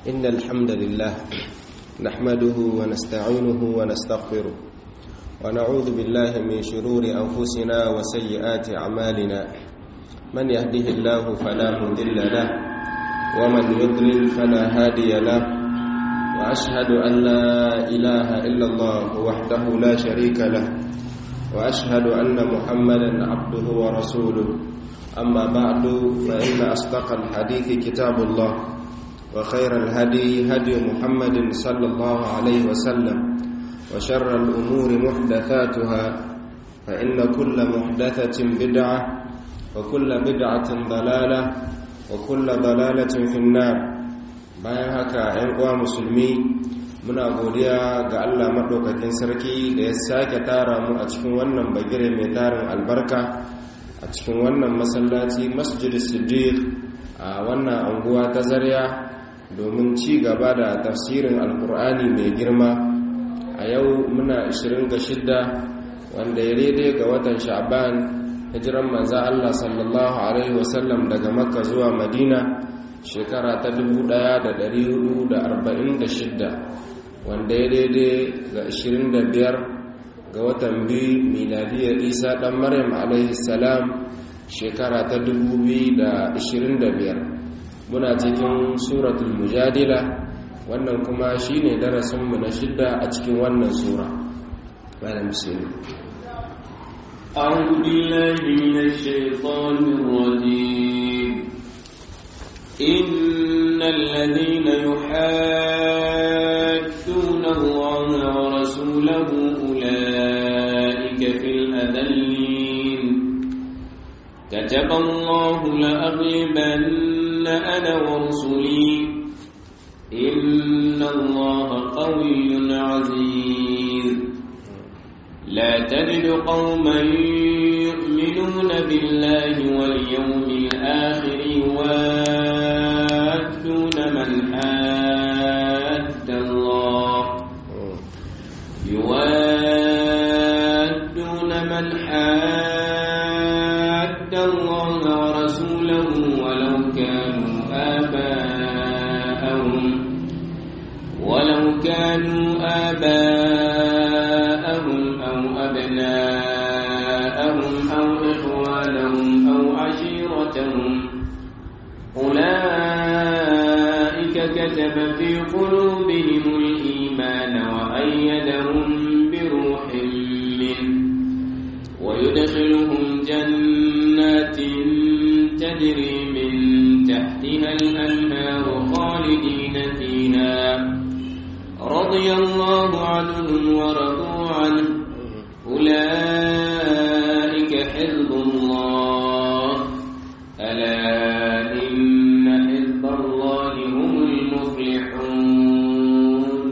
إن الحمد لله نحمده ونستعينه ونستغفره ونعوذ بالله من شرور أنفسنا وسيئات أعمالنا من يهده الله فلا مضل له ومن يضلل فلا هادي له وأشهد أن لا إله إلا الله وحده لا شريك له وأشهد أن محمدا عبده ورسوله أما بعد فإن أصدق الحديث كتاب الله وخير الهدي هدي محمد صلى الله عليه وسلم وشر الأمور محدثاتها فإن كل محدثة بدعة وكل بدعة ضلالة وكل ضلالة في النار. bayan haka ‘yan uwa musulmi muna godiya ga Allah maɗaukakin sarki da ya sake tara mu a cikin wannan bagire mai tarin albarka a cikin wannan masallaci masjid siddiq a wannan anguwa ta Zaria domin ci gaba da tafsirin alkur'ani mai girma. A yau muna 26 wanda ya daidai ga watan sha'ban hijiran manzo Allah sallallahu alaihi wasallam daga makka zuwa madina shekara ta 1446 wanda ya daidai ga 25 ga watan biyu miladiyar isa dan maryam alaihi salam shekara ta 2025. muna cikin suratul mujadila wannan kuma shine darasinmu na 6 a cikin wannan sura. malam bismillah. أعوذ بالله من الشيطان الرجيم. إن الذين يحادون الله ورسوله أولئك في الأذلين كتب الله لأغلبن أنا ورسلي إن الله قوي عزيز. لا تجد قوما يؤمنون بالله واليوم الآخر يوادون من حاد الله ورسوله ولو كانوا آباءهم أو أبناءهم أو إخوانهم أو عشيرتهم أولئك كتب في قلوبهم الإيمان وأيدهم بروح منه ويدخلهم جنات تجري من تحتها الأنهار خالدين فيها رضي الله عنهم ورضوا عنه أولئك حزب الله ألا إن حزب الله هم المفلحون.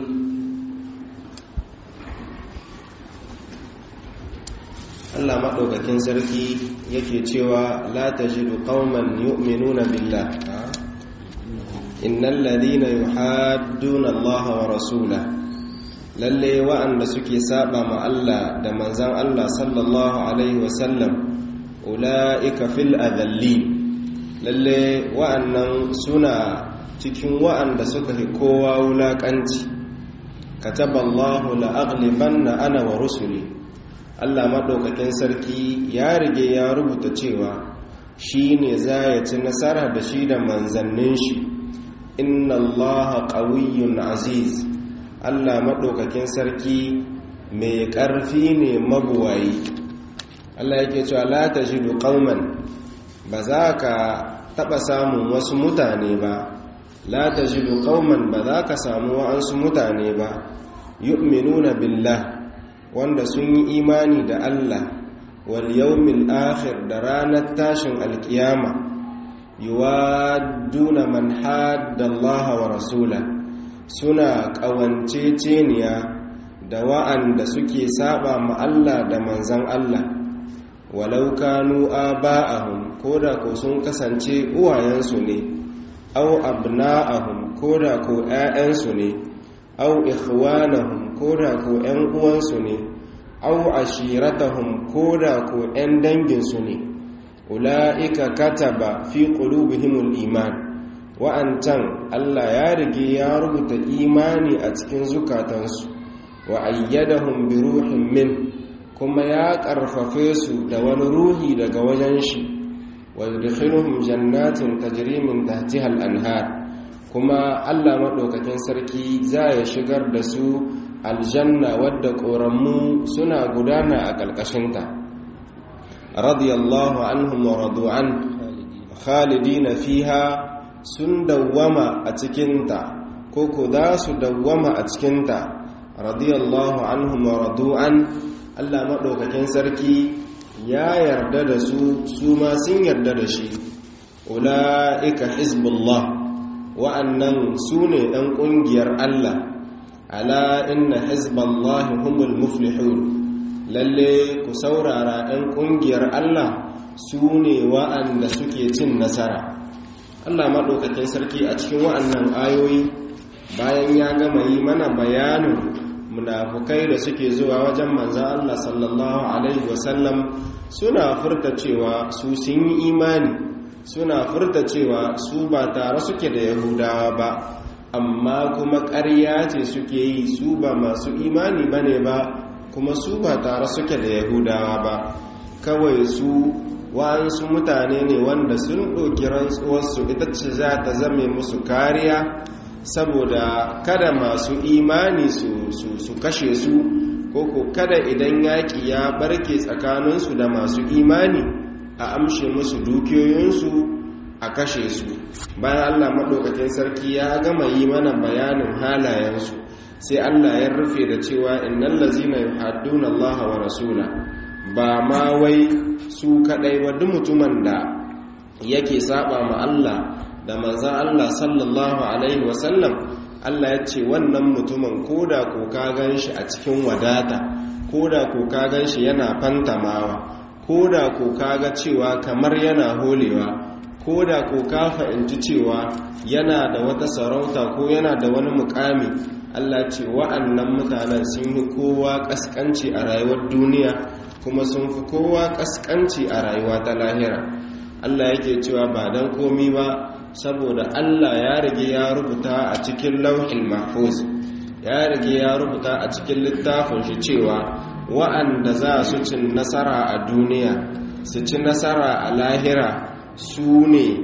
Allah maɗaukakin sarki yake cewa la tajidu qauman yu'minuna billah innal ladina yuhadduna Allah wa rasulahu lalle wa'anda suke saba ma Allah da manzon Allah sallallahu alaihi wasallam ulaika fil adallin lalle wa'annan suna cikin wa'anda suka fi kowa wulakanci. kataballahu la aghlibanna ana wa rusuli Allah maɗaukakin sarki ya rige ya rubuta cewa shi ne za ya ci nasara da shi da manzannin shi. inna allaha qawiyyun aziz Allah maɗaukakin sarki mai ƙarfi ne mabuwayi. Allah yake cewa la tajidu qauman ba za ka taɓa samun wasu mutane ba la tajidu qauman ba za ka samu wa'ansu mutane ba yu'minuna billah wanda sun yi imani da Allah wal yawmil akhir da ranar tashin alkiyama yuwadduna man hadda Allah wa rasula suna ƙawanceceniya da wa'anda suke saba ma Allah da manzan Allah walau kanu aba'ahum koda ko sun kasance uwayensu ne aw abna'ahum koda ko ƴaƴansu ne aw ikhwanahum koda ko ƴan uwansu ne aw ashiratahum koda ko ƴan danginsu ne ula'ika kataba fi qulubihimul iman wa'ancan Allah ya rige ya rubuta imani a cikin zukatansu wa ayyadahum bi ruhin min, kuma ya karfafe su da wani ruhi daga wajen shi, wa yudkhiluhum jannatin tajri min tahtiha al-anhar, kuma Allah madaukakin sarki za ya shigar da su aljanna wadda ƙoramu suna gudana a ƙarƙashinta. Radiyallahu anhum wa radu an, khalidina fiha, sun dawwama a cikinta ko za su dawwama a cikinta. Radiyallahu anhum wa radu an, Allah maɗaukakin sarki ya yarda da su, su ma sun yarda da shi. Ula'ika hizbullah, wa'annan su ne ɗan ƙungiyar Allah. Ala inna hizballahi humul muflihun, lalle ku saurara ɗan ƙungiyar Allah su ne wa'anda suke cin nasara. Allah maɗaukakin sarki a cikin wa'annan ayoyi bayan ya gama yi mana bayanin munafukai da suke zuwa wajen manzan Allah sallallahu alaihi wasallam suna furta cewa su sun yi imani, suna furta cewa su ba tare suke da Yahudawa ba, amma kuma ƙarya ce suke yi, su ba masu imani ba ne ba, kuma su ba tare suke da Yahudawa ba, kawai su wa'ansu mutane ne wanda sun ɗauki rantsuwarsu ita ce za ta zame musu kariya saboda kada masu imani su kashe su, ko kada idan yaƙi ya barke tsakaninsu da masu imani a amshe musu dukiyoyinsu a kashe su. Bayan Allah maɗaukakin sarki ya gama yi mana bayanin halayensu, sai Allah ya rufe da cewa innal ladzina yuhadduna Allah wa rasula, ba ma wai su kadai ba, duk mutumin da yake saba ma Allah da manzon Allah sallallahu alaihi wasallam, Allah ya ce wannan mutumin koda ko ka ganshi a cikin wadata, koda ko ka ganshi yana fantamawa, koda ko ka ga cewa kamar yana holewa, ko da ko ka fahimci cewa yana da wata sarauta ko yana da wani mukami, Allah ce wa'annan mutanen sun yi kowa kaskanci a rayuwar duniya, kuma sun fi kowa kaskanci a rayuwa ta lahira. Allah yake cewa ba dan komi ba, saboda Allah ya rige ya rubuta a cikin lauhil mahfuz, ya rige ya rubuta a cikin littafin shi cewa wa'anda za su cin nasara a duniya, su ci nasara a lahira, su ne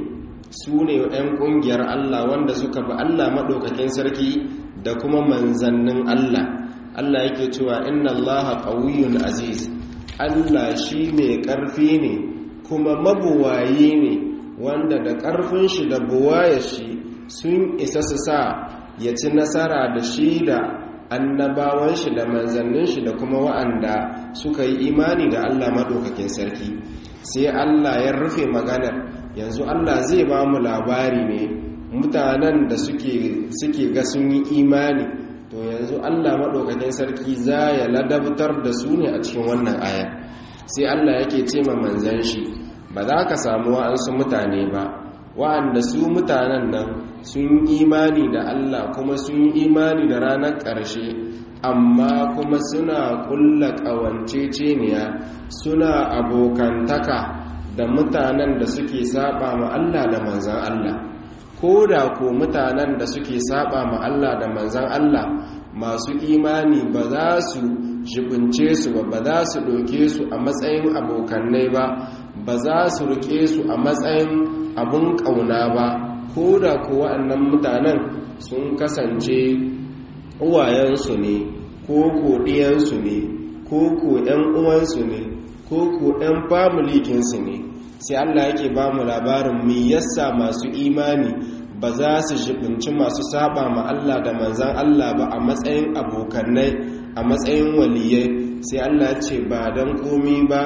'yan ƙungiyar Allah wanda suka bi Allah maɗaukakin sarki da kuma manzannin Allah. Allah yake cewa inna Allaha qawiyyun aziz, Allah shi mai ƙarfi ne kuma mabuwayi ne, wanda da ƙarfin shi da buwayar shi sun isa su sa ya ci nasara da shi da annabawan shi da manzannin shi da kuma wa'anda suka yi imani da Allah maɗaukakin sarki. Sai Allah ya rufe maganar, yanzu Allah zai ba mu labari ne mutanen da suke ga sun yi imani, to yanzu Allah maɗaukakin sarki za ya ladabtar da su ne a cikin wannan aya. Sai Allah yake ce ma manzan shi, ba za ka samu wa'ansu mutane ba wa'anda su mutanen nan sun imani da Allah kuma sun yi imani da ranar ƙarshe, amma kuma suna ƙulla ƙawanceceniya, suna abokantaka da mutanen da suke saba ma Allah da manzan Allah. Ko da ko mutanen da suke saba ma Allah da manzan Allah masu imani ba za su jibince su ba za su ɗauke su a matsayin abokannai ba, ba za su rike su a matsayin abun ƙauna ba, ko da ko wa'annan mutanen sun kasance uwayensu ne, ko ko ɗiyansu ne, ko ko ‘yan uwansu ne, ko ko ‘yan famulikinsu ne. Sai Allah yake ba mu labarin me yasa masu imani ba za su jibinci masu saba ma Allah da manzan Allah ba a matsayin abokannai, a matsayin waliyai. Sai Allah ce ba don komi ba,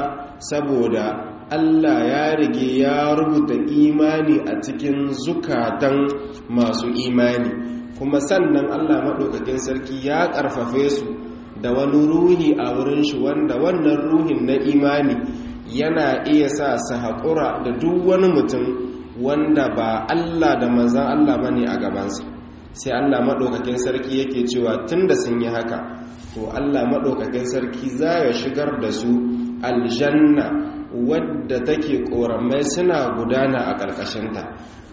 saboda Allah ya rige ya rubuta imani a cikin zukatan masu imani, kuma sannan Allah maɗaukakin sarki ya ƙarfafe su da wani ruhi a wurin shi, wanda wannan ruhin na imani yana iya sa su haƙura da duk wani mutum wanda ba Allah da manzan Allah ba ne a gabansa. Sai Allah maɗaukakin sarki yake cewa tun da sun yi haka, to Allah maɗaukakin sarki za ya shigar da su aljanna wadda take ƙoramai suna gudana a ƙarƙashinta.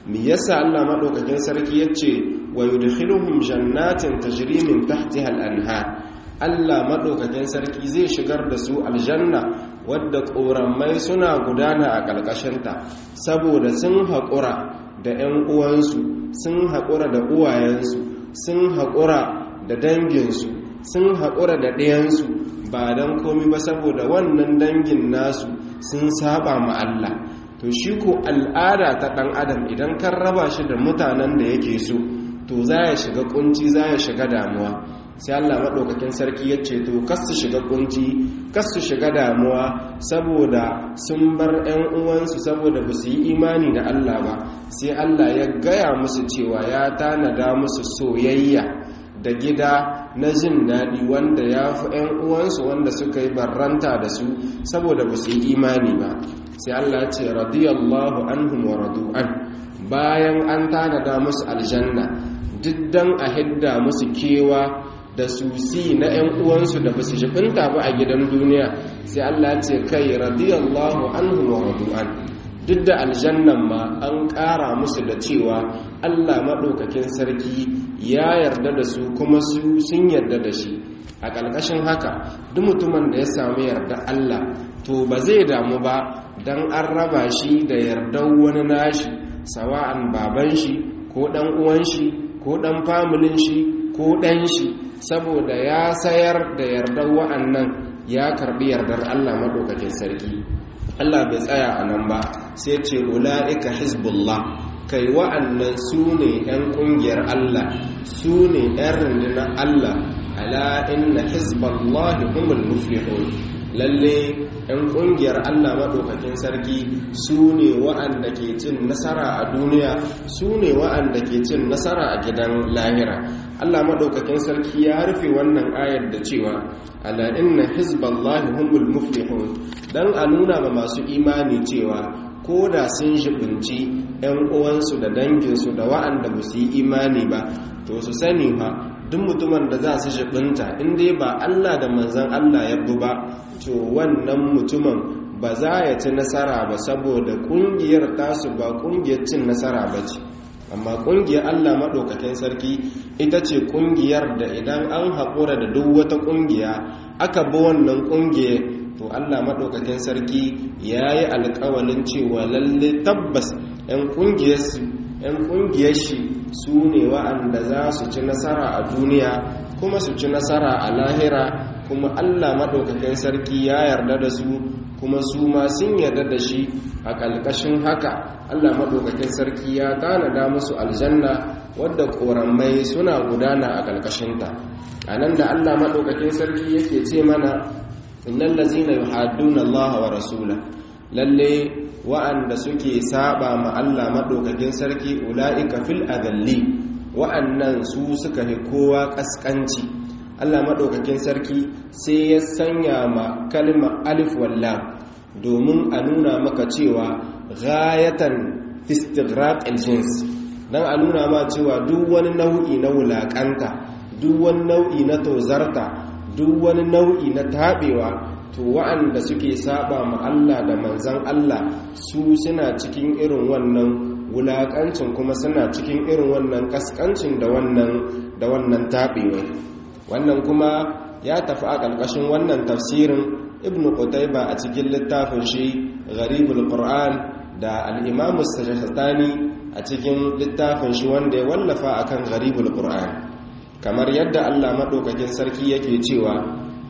me yasa Allah madaukakin sarki yace wa yudkhiluhum jannatin tajri min tahtiha al-anhar Allah madaukakin sarki zai shigar da su aljanna wadda ƙoramai suna gudana a ƙarƙashinta saboda sun haƙura da 'yan uwansu sun haƙura da uwayensu sun haƙura da danginsu sun haƙura da ɗayansu ba don komi ba saboda wannan dangin nasu sun saba ma Allah to shi ko al'ada ta ɗan adam idan kan raba shi da mutanen da yake so to za ya shiga kunci za ya shiga damuwa sai Allah maɗaukakin sarki ya ce to kas su shiga kunci kas su shiga damuwa saboda sun bar 'yan uwansu saboda ba su yi imani da Allah ba sai Allah ya gaya musu cewa ya tanada musu soyayya da gida na jin daɗi wanda ya fi 'yan uwansu wanda suka yi barranta da su saboda ba su yi imani ba sai Allah ce radiyallahu anhum wa radu'an bayan an tanada musu aljanna diddan a hidda musu kewa da susi na 'yan uwansu da ba su jibinta ba a gidan duniya sai Allah ce kai radiyallahu anhum wa radu'an duk da aljannan ma an ƙara musu da cewa Allah maɗaukakin sarki ya yarda da su kuma su sun yarda da shi a ƙarƙashin haka duk mutumin da ya samu yarda Allah to ba zai damu ba don an raba shi da yardar wani nashi sawa'an baban shi ko ɗan uwan shi ko ɗan familin shi ko ɗan shi saboda ya sayar da yardar wa'annan ya karɓi yardar Allah maɗaukakin sarki Allah bai tsaya a nan ba sai ce ula'ika hizbullah kai wa'annan su ne 'yan ƙungiyar Allah su ne 'yan rundunar Allah ala inna hizballahi humul muflihun lalle 'yan ƙungiyar Allah maɗaukakin sarki su ne wa'anda ke cin nasara a duniya su ne wa'anda ke cin nasara a gidan lahira Allah maɗaukakin sarki ya rufe wannan ayar da cewa ala inna hizballahi humul muflihun dan a nuna ma masu imani cewa ko da sun jibinci 'yan uwansu da danginsu da wa'anda ba su yi imani ba to su sani fa duk mutumin da za su jibinta inda ba Allah da manzon Allah ya bi ba to wannan mutumin ba za ya ci nasara ba saboda kungiyar tasu ba kungiyar cin nasara ba ce amma kungiyar Allah maɗaukakin sarki ita ce kungiyar da idan an haƙura da duk wata kungiya aka bi wannan kungiyar to Allah maɗaukakin sarki ya yi alƙawalin cewa lalle tabbas 'yan kungiyar shi su ne wa'anda za su ci nasara a duniya kuma su ci nasara a lahira kuma Allah maɗaukakin sarki ya yarda da su kuma su ma sun yarda da shi a ƙalƙashin haka Allah maɗaukakin sarki ya tanada musu aljanna wadda ƙoramai suna gudana a ƙalƙashinta a nan da Allah maɗaukakin sarki yake ce mana innal ladzina yuhadduna Allah wa rasula lalle wa'anda suke saba ma Allah maɗaukakin sarki ula'ika fil adalli wa'annan su suka fi kowa ƙasƙanci Allah maɗaukakin sarki sai ya sanya ma kalma alif wallam domin a nuna maka cewa ghayatan istighraq aljins dan a nuna ma cewa duk wani nau'i na wulakanta duk wani nau'i na tozarta duk wani nau'i na tabewa to wa'anda suke saba ma Allah da manzon Allah su suna cikin irin wannan wulakancin kuma suna cikin irin wannan kaskancin da wannan tabewa wannan kuma ya tafi a ƙarƙashin wannan tafsirin ibn Qutayba a cikin littafin shi Gharibul Qur'an da al-Imam as-Sajistani a cikin littafin shi wanda ya wallafa akan Gharibul Qur'an kamar yadda Allah madaukakin sarki yake cewa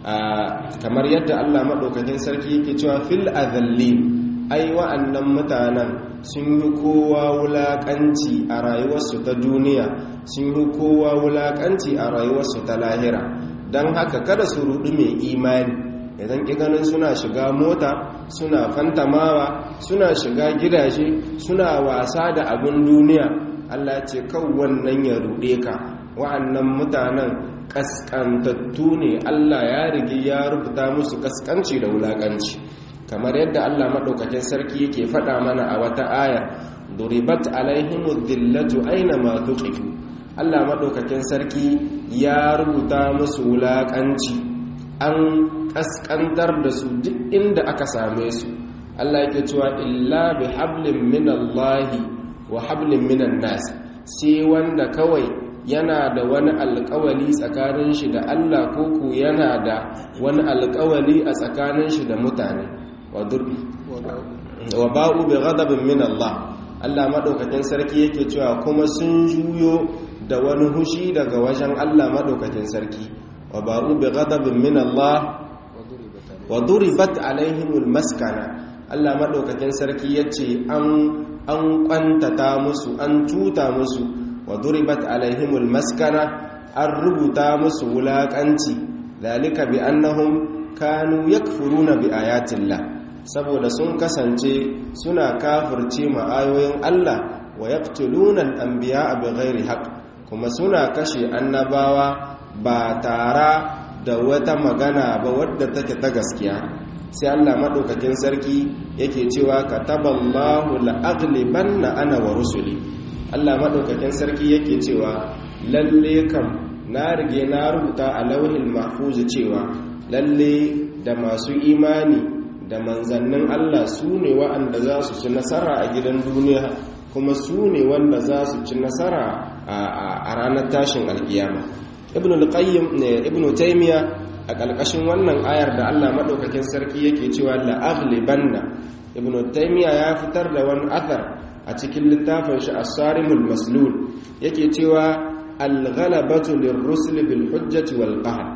fil adhalli ai wa'annan mutanen sun yi kowa wulakanci a rayuwarsu ta duniya sun yi kowa wulakanci a rayuwarsu ta lahira don haka kada su rudu mai imani idan ganin suna shiga mota suna fantamawa suna shiga gidaje suna wasa da abin duniya Allah ce kan wannan ya rude ka wa'annan mutanen kaskantattu ne Allah ya rige ya rubuta musu kaskanci da wulakanci kamar yadda Allah madaukakin sarki yake faɗa mana a wata aya duribat alaihimud dillatu aina ma tuqifu Allah madaukakin sarki ya rubuta musu wulakanci an kaskantar da su duk inda aka same su Allah yake cewa illa bi hablin minallahi wa hablin minan nas, sai wanda kawai yana da wani alƙawali tsakanin shi da Allah ko ku yana da wani alƙawali a tsakanin shi da mutane. Wa ba'u bi ghadabin min Allah, Allah madaukakin sarki yake cewa kuma sun juyo da wani hushi daga wajen Allah madaukakin sarki. Wa ba'u bi ghadabin min Allah wa duribat alaihimul maskana, Allah madaukakin sarki yace an kwantata musu, an cuta musu. Wa duribat alaihimul maskana, an rubuta musu wulakanci. Dalika bi annahum kanu yakfuruna bi ayatillah, saboda sun kasance suna kafirce ma ayoyin Allah. Wa yaqtuluna al-anbiya'a bighairi haqq, kuma suna kashe annabawa ba tare da wata magana ba wadda take ta gaskiya. Sai Allah madaukakin sarki yake cewa kataballahu la'aghlibanna ana wa rusuli, Allah madaukakin sarki yake cewa lalle kam na rige na rubuta a lauhil mahfuz cewa lalle da masu imani da manzannin Allah su ne wa'anda za su ci nasara a gidan duniya, kuma su ne wanda za su ci nasara a ranar tashin alkiyama. ibn taymiya a ƙarƙashin wannan ayar da Allah madaukakin sarki yake cewa la'aghlibanna, ibn taymiya ya fitar da wani athar a cikin littafin shi as-sarimul maslul, yake cewa al-ghalabatu lirrusul bil hujjati wal qahr,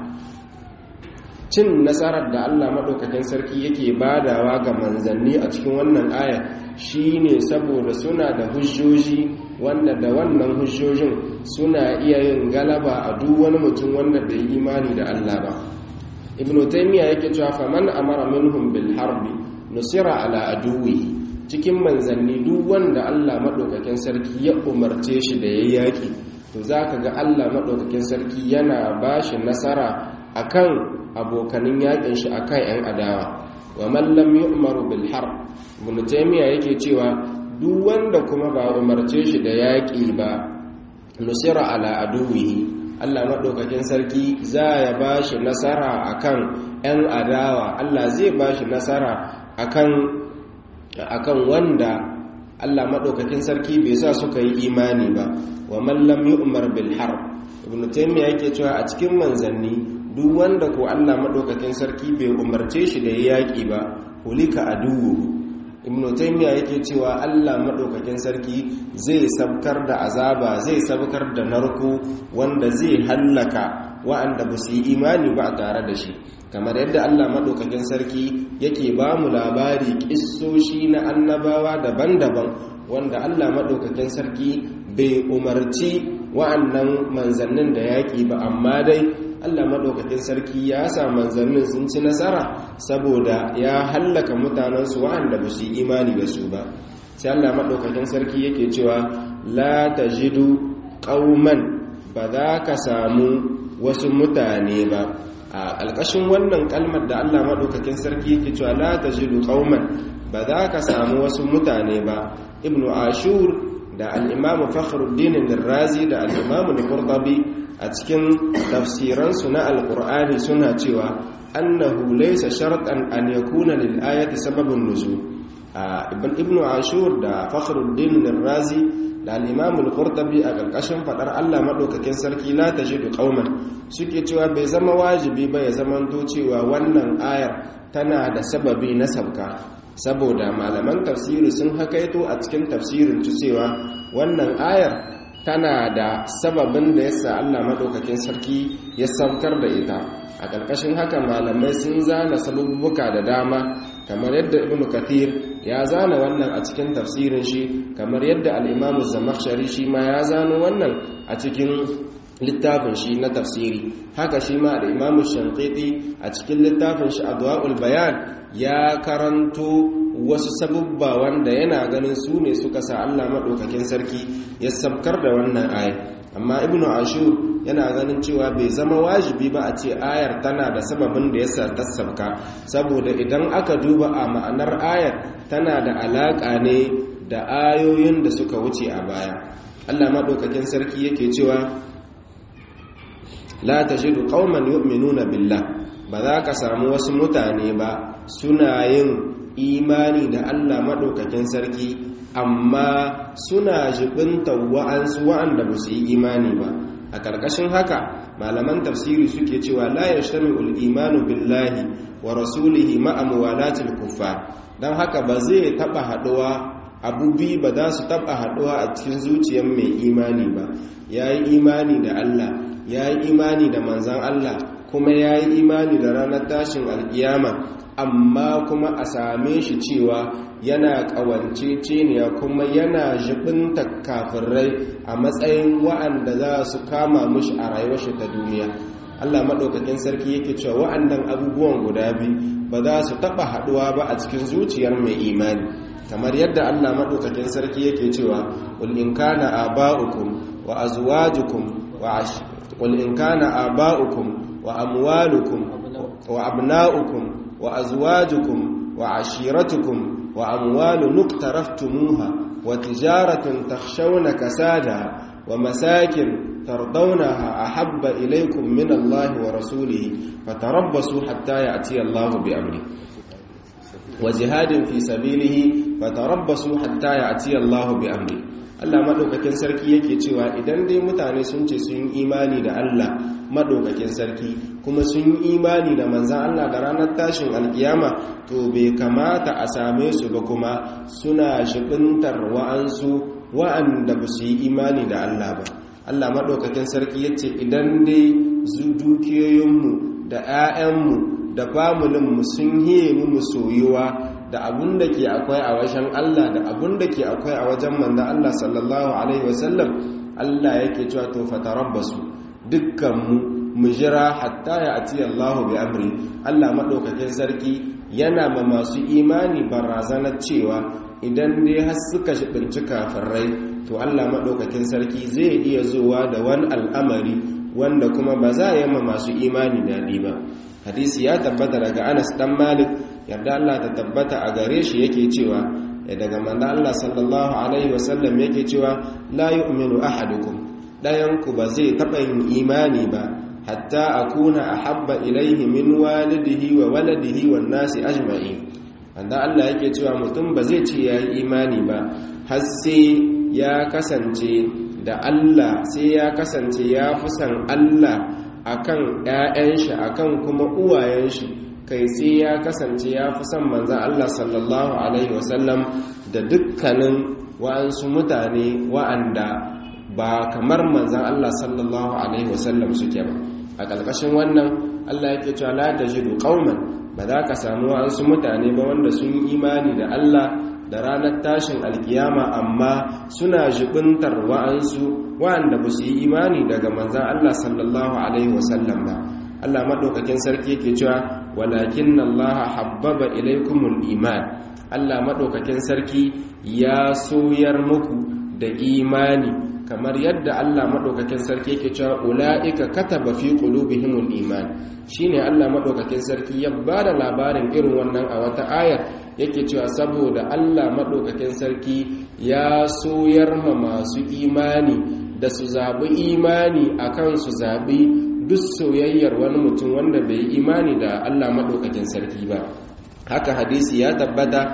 cin nasarar da Allah madaukakin sarki yake badawa ga manzanni a cikin wannan aya shine saboda suna da hujjoji, wanda da wannan hujjojin suna iya yin galaba a duk wani mutum wanda bai imani da Allah ba. Ibn Taymiyyah yake cewa faman amara minhum bil harbi nusira ala aduwihi, cikin manzanni duk wanda Allah madaukakin sarki ya umarce shi da yayi yaki, to zaka ga Allah madaukakin sarki yana bashi nasara akan abokanin yakin shi akan yan adawa. Wa man lam yu'maru bil harb, Ibn Taymiyyah yake cewa duk wanda kuma ba umarce shi da yaki ba, nusira ala aduwihi, Allah madaukakin sarki za ya bashi nasara akan yan adawa. Allah zai bashi nasara akan wanda Allah madaukakin sarki bai sa suka yi imani ba. Wa man lam yu'mar bil harb, Ibn Taymiyyah yake cewa a cikin manzanni duk wanda ko Allah madaukakin sarki bai umarce shi da yaki ba, hulika aduwu. Ibn Taymiyyah yake cewa Allah madaukakin sarki zai sabkar da azaba, zai sabkar da narko wanda zai hallaka wa'anda ba su yi imani ba tare da shi. Kamar yadda Allah madaukakin sarki yake ba mu labari kissoshi na annabawa daban-daban wanda Allah madaukakin sarki bai umarci wa'annan manzannin da yaki ba, amma dai Allah madaukakin sarki ya sa manzannin sun ci nasara saboda ya hallaka mutanensu wa'anda ba su yi imani da su ba. Sai Allah madaukakin sarki yake cewa la tajidu qauman, ba za ka samu wasu mutane ba. A ƙalƙashin wannan kalmar da Allah madaukakin sarki yake cewa la tajidu qauman, ba za ka samu wasu mutane ba. Ibn Ashur da al-Imam Fakhruddin al-Razi da al-Imam al-Qurtubi a cikin tafsiransu na alkur'ani suna cewa annahu laysa shartan an yakuna lil ayati sababun nuzul. Ibn Ashur da Fakhruddin al-Razi da al-Imam al-Qurtubi a karkashin fadar Allah madaukakin sarki la tajidu qauman suke cewa bai zama wajibi ba ya zamanto cewa wannan ayar tana da sababi na sabka, saboda malaman tafsiri sun hakaito a cikin tafsirin cewa wannan ayar tana da sababin da yasa Allah madaukakin sarki ya saukar da ita. A ƙarƙashin haka malamai sun zana sabubbuka da dama, kamar yadda Ibn Kathir ya zana wannan a cikin tafsirin shi, kamar yadda al-Imam Az-Zamakhshari shi ma ya zano wannan a cikin littafin shi na tafsiri. Haka shi ma da Imam Shanqiti a cikin littafin shi Adwa'ul Bayan ya karanto wasu sabubba wanda yana ganin su ne suka sa Allah maɗaukakin sarki ya sabkar da wannan ayar. Amma Ibn Ashur yana ganin cewa bai zama wajibi ba a ce ayar tana da sababin da ya sa ta sabka, saboda idan aka duba a ma'anar ayar tana da alaƙa ne da ayoyin da suka wuce a baya. Allah maɗaukakin sarki yake cewa la tajidu qauman yu'minuna billah, ba za ka samu wasu mutane ba suna yin imani da Allah maɗaukakin sarki amma suna jibinta wa'ansu wa'anda ba su yi imani ba. A ƙarƙashin haka malaman tafsiri suke cewa la yashtami'ul imanu billahi wa rasulihi ma'a muwalatil kuffar. Dan haka ba zai taba haduwa abubi ba za su taba haduwa a cikin zuciyar mai imani ba. Yayi imani da Allah, yayi imani da manzon Allah, kuma yayi imani da ranar tashin alkiyama, amma kuma a same shi cewa yana ƙawanceceniya kuma yana jibinta kafirai a matsayin wa'anda za su kama mushi a rayuwar shi ta duniya. Allah maɗaukakin sarki yake cewa wa'annan abubuwan guda biyu ba za su taɓa haɗuwa ba a cikin zuciyar mai imani, kamar yadda Allah maɗaukakin sarki yake cewa qul in kana aba'ukum wa azwajukum qul in kana aba'ukum wa amwalukum wa abna'ukum wa azwajukum wa ashiratukum wa amwalun iqtaraftumuha wa tijaratun takhshawna kasadaha wa masakin tardawnaha ahabba ilaykum min Allahi wa rasulihi fatarabbasu hatta ya'tiya Allahu bi amri wa jihadin fi sabilihi fatarabbasu hatta ya'tiya Allahu bi amri. Allah madaukakin sarki yake cewa idan dai mutane sun ce sun yi imani da Allah madaukakin sarki kuma sun yi imani da manzan Allah da ranar tashin alkiyama, to bai kamata a same su ba kuma suna shibintar wa'anda ba su yi imani da Allah ba. Allah madaukakin sarki yace idan dai dukiyoyinmu da 'ya'yanmu da familinmu sun yi mu soyuwa da abun da ke akwai a wajen Allah da abun da ke akwai a wajen manzon Allah sallallahu alaihi wasallam, Allah yake cewa to fatarabbasu, dukkanmu mu jira hatta ya ati Allahu bi amri. Allah madaukakin sarki yana ma masu imani barazanar cewa idan dai har suka shibinci kafirai, to Allah madaukakin sarki zai iya zuwa da wani al'amari wanda kuma ba za a yi ma masu imani dadi ba. Hadisi ya tabbata daga Anas dan Malik, yarda Allah ta tabbata a gare shi, yake cewa daga manzo Allah sallallahu alaihi wasallam yake cewa la yu'minu ahadukum, dayanku ba zai taba yin imani ba hatta akuna ahabba ilaihi min walidihi wa waladihi wan nasi ajma'in. Wanda Allah yake cewa mutum ba zai ce yayi imani ba har sai ya kasance da Allah, sai ya kasance ya fi san Allah akan ƴaƴan shi, akan kuma uwayen shi, kai sai ya kasance ya fi san manzon Allah sallallahu alaihi wasallam da dukkanin wa'ansu mutane wa'anda ba kamar manzon Allah sallallahu alaihi wasallam suke ba. A ƙarƙashin wannan Allah yake cewa la tajidu qauman, ba za ka samu wa'ansu mutane ba wanda sun yi imani da Allah da ranar tashin alkiyama amma suna jibintar wa'ansu wa'anda ba su yi imani daga manzan Allah sallallahu alaihi wasallam ba. Allah madaukakin sarki yake cewa walakin Allah habbaba ilaykumul iman, Allah madaukakin sarki ya soyar muku da imani, kamar yadda Allah madaukakin sarki yake cewa ulaika kataba fi qulubihimul iman. Shine Allah madaukakin sarki ya bada labarin irin wannan a wata ayar, yake cewa saboda Allah madaukakin sarki ya soyar ma masu imani da su zabi imani akan su zabi duk soyayyar wani mutum wanda bai yi imani da Allah madaukakin sarki ba. Haka hadisi ya tabbata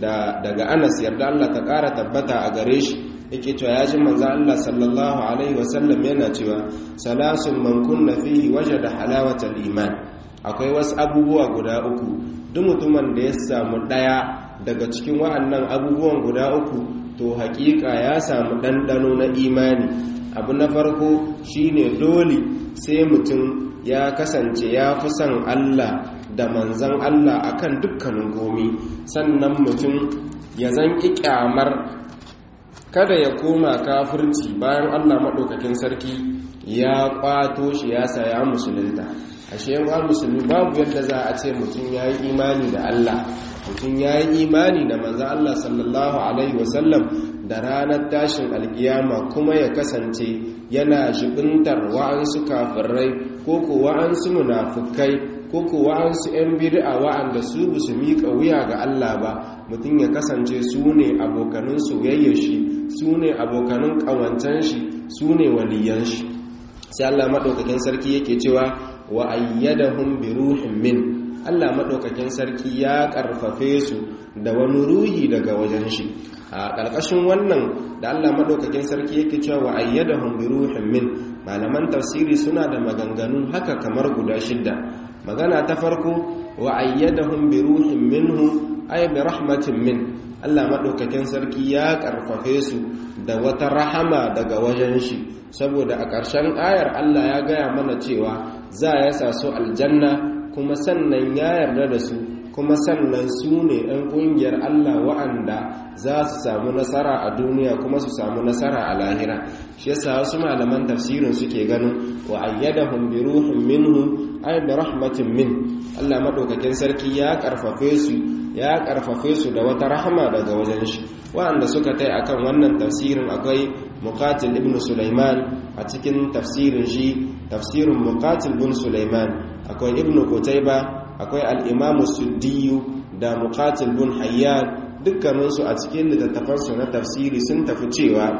daga Anas, yarda Allah ta ƙara tabbata a gare shi, yake cewa ya ji manzo Allah sallallahu alaihi wasallam yana cewa salasun man kunna fihi wajada halawatal iman. Akwai wasu abubuwa guda uku, duk mutumin da ya samu daya daga cikin wa'annan abubuwan guda uku, to hakika ya samu dandano na imani. Abu na farko shine dole sai mutum ya kasance ya fi son Allah da manzon Allah akan dukkanin gomi, sannan mutum ya zan kyamar kada ya koma kafirci bayan Allah maɗaukakin sarki ya ƙwato shi ya saya musulunta. Ashe yan musulmi babu yadda za a ce mutum ya yi imani da Allah, mutum ya yi imani da manzon Allah sallallahu alaihi wasallam da ranar tashin alkiyama, kuma ya kasance yana jibintar wa'ansu kafirai ko ko wa'ansu munafukai ko ko wa'ansu 'yan bid'a wa'anda su ba su miƙa wuya ga Allah ba. Mutum ya kasance su ne abokanin soyayyar shi, su ne abokanin ƙawancen shi, su ne waliyan shi. Sai Allah maɗaukakin sarki yake cewa wa ayyadahum bi ruhin min, Allah madaukakin sarki ya karfafe su da wani ruhi daga wajen shi. A ƙarƙashin wannan da Allah madaukakin sarki yake cewa wa ayyadahum bi ruhin min, malaman tafsiri suna da maganganu haka kamar guda 6. Magana ta farko, wa ayyadahum bi ruhin minhu ay bi rahmatin min, Allah madaukakin sarki ya karfafe su da wata rahama daga wajen shi, saboda a ƙarshen ayar Allah ya gaya mana cewa za ya sa su aljanna, kuma sannan ya yarda da su, kuma sannan su ne ɗan ƙungiyar Allah wa'anda za su samu nasara a duniya kuma su samu nasara a lahira. Shi yasa wasu malaman tafsirin suke ganin wa ayyadahum bi ruhin minhu ay bi rahmatin min, Allah madaukakin sarki ya karfafe su da wata rahama daga wajen shi. Wa'anda suka tai akan wannan tafsirin akwai Muqatil ibn Sulaiman a cikin tafsirin shi, tafsirin Muqatil ibn Sulaiman, akwai Ibn Qutayba, akwai al-Imam Suddi da Muqatil ibn Hayyan, dukkaninsu a cikin littattafansu na tafsiri sun tafi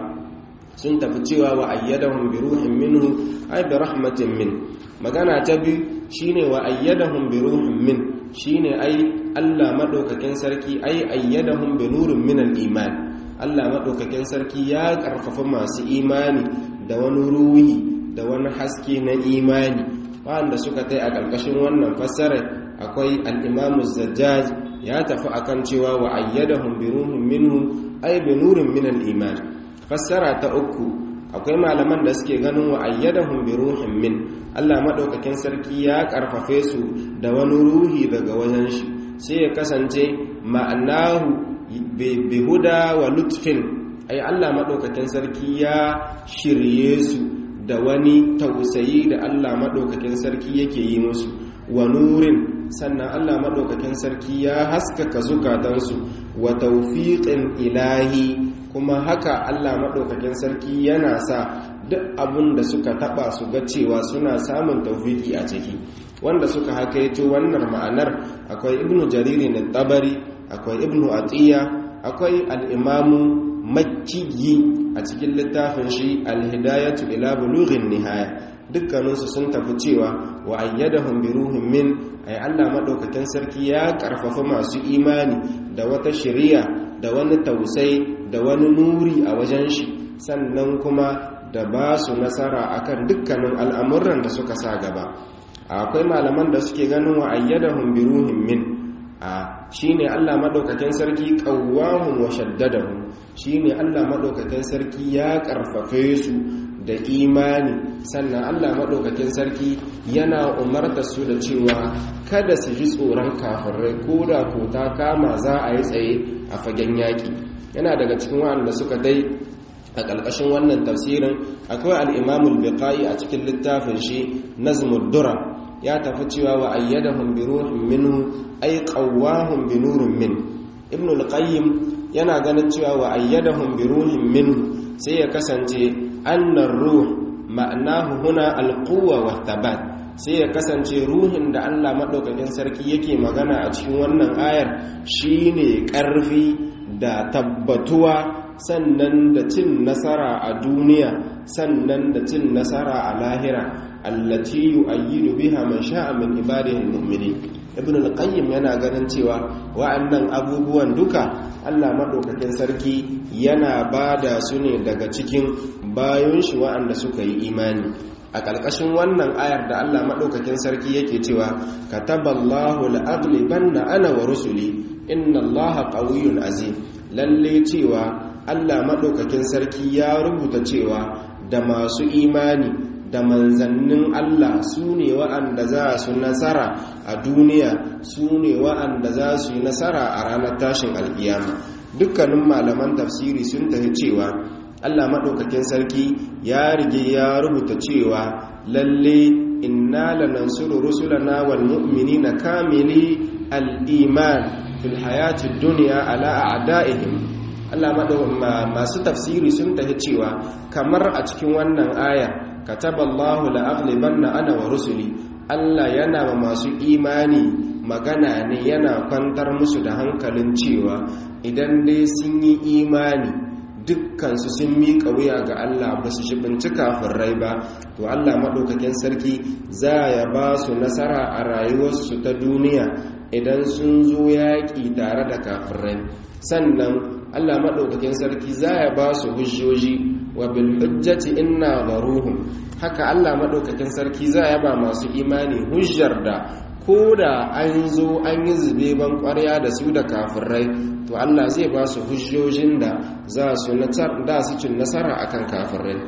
cewa wa ayyadahum bi ruhin minhu ay bi rahmatin min. Magana ta biyu shine wa ayyadahum bi ruhin min, shine ai Allah madaukakin sarki ai ayyadahum bi nurin min al-iman, Allah madaukakin sarki ya karfafa masu imani da wani ruhi da wani haske na imani. Wanda suka tai a ƙarƙashin wannan fassarar akwai al-Imam Az-Zajjaj, ya tafi akan cewa wa ayyadahum bi ruhin minhu ay bi nurin min al-iman. Fassara ta uku, akwai malaman da suke ganin wa ayyadahum bi ruhin min, Allah madaukakin sarki ya karfafe su da wani ruhi daga wajen shi, sai ya kasance ma'anahu bi huda wa lutfin, ai Allah madaukakin sarki ya shirye su da wani tausayi da Allah madaukakin sarki yake yi musu, wa nurin, sannan Allah madaukakin sarki ya haskaka zukatansu, wa tawfiqin ilahi, kuma haka Allah madaukakin sarki yana sa duk abin da suka taba su ga cewa suna samun tawfiki a ciki. Wanda suka hakaito wannan ma'anar akwai Ibn Jarir al-Tabari, akwai Ibn Atiyya, akwai al-Imam Makki a cikin littafin shi al-Hidayatu ila Bulughin Nihaya. Dukkaninsu sun tafi cewa wa ayyadahum bi ruhin min, ay Allah madaukakin sarki ya karfafa masu imani da wata shari'a, da wani tausayi, da wani nuri a wajen shi, sannan kuma da ba su nasara akan dukkanin al'amuran da suka sa gaba. Akwai malaman da suke ganin wa ayyadahum bi ruhin min, shine Allah madaukakin sarki qawwahum wa shaddadahum, shine Allah madaukakin sarki ya karfafe su da imani, sannan Allah madaukakin sarki yana umarta su da cewa kada su ji tsoron kafirai ko da ko ta kama za a yi tsaye a fagen yaki. Yana daga cikin wanda suka dai a ƙarƙashin wannan tafsirin akwai al-Imam al-Biqai a cikin littafin shi Nazmud Dura, ya tafi cewa wa ayyadahum bi ruhin minhu ay qawwahum bi nurin min. Ibn al-Qayyim yana ganin cewa wa ayyadahum bi ruhin minhu sai ya kasance annar ruh ma'anahu huna al-quwwa wa thabat, sai ya kasance ruhin da Allah madaukakin sarki yake magana a cikin wannan ayar shine ƙarfi da tabbatuwa, sannan da cin nasara a duniya, sannan da cin nasara a lahira, allati yu'ayyidu biha man sha'a min ibadihi al-mu'minin. Ibn al-Qayyim yana ganin cewa wa'annan abubuwan duka Allah madaukakin sarki yana bada su ne daga cikin bayon shi wa'anda suka yi imani. A ƙarƙashin wannan ayar da Allah madaukakin sarki yake cewa kataballahu la'aghlibanna ana wa rusuli innallaha qawiyyun azim, lalle cewa Allah madaukakin sarki ya rubuta cewa da masu imani da manzannin Allah su ne wa'anda za su nasara a duniya, su ne wa'anda za su yi nasara a ranar tashin alkiyama. Dukkanin malaman tafsiri sun tafi cewa Allah maɗaukakin sarki ya rige ya rubuta cewa lalle inna lanansuru rusulana wal mu'minina kamili al-iman fil hayati dunya ala a'da'ihim. Allah masu tafsiri sun tafi cewa kamar a cikin wannan aya kataballahu la'aghlibanna ana wa rusuli, Allah yana ma masu imani magana ne, yana kwantar musu da hankalin cewa idan dai sun yi imani dukkansu sun miƙa wuya ga Allah, ba su shibinci kafirai ba, to Allah madaukakin sarki za ya ba su nasara a rayuwarsu ta duniya idan sun zo yaƙi tare da kafirai. Sannan Allah madaukakin sarki za ya ba su hujjoji wa bil hujjati inna daruhum. Haka Allah madaukakin sarki za ya ba masu imani hujjar da ko da an zo an yi zube ban ƙwarya da su da kafirai, to Allah zai ba su hujjojin da za su cin nasara akan kafirai.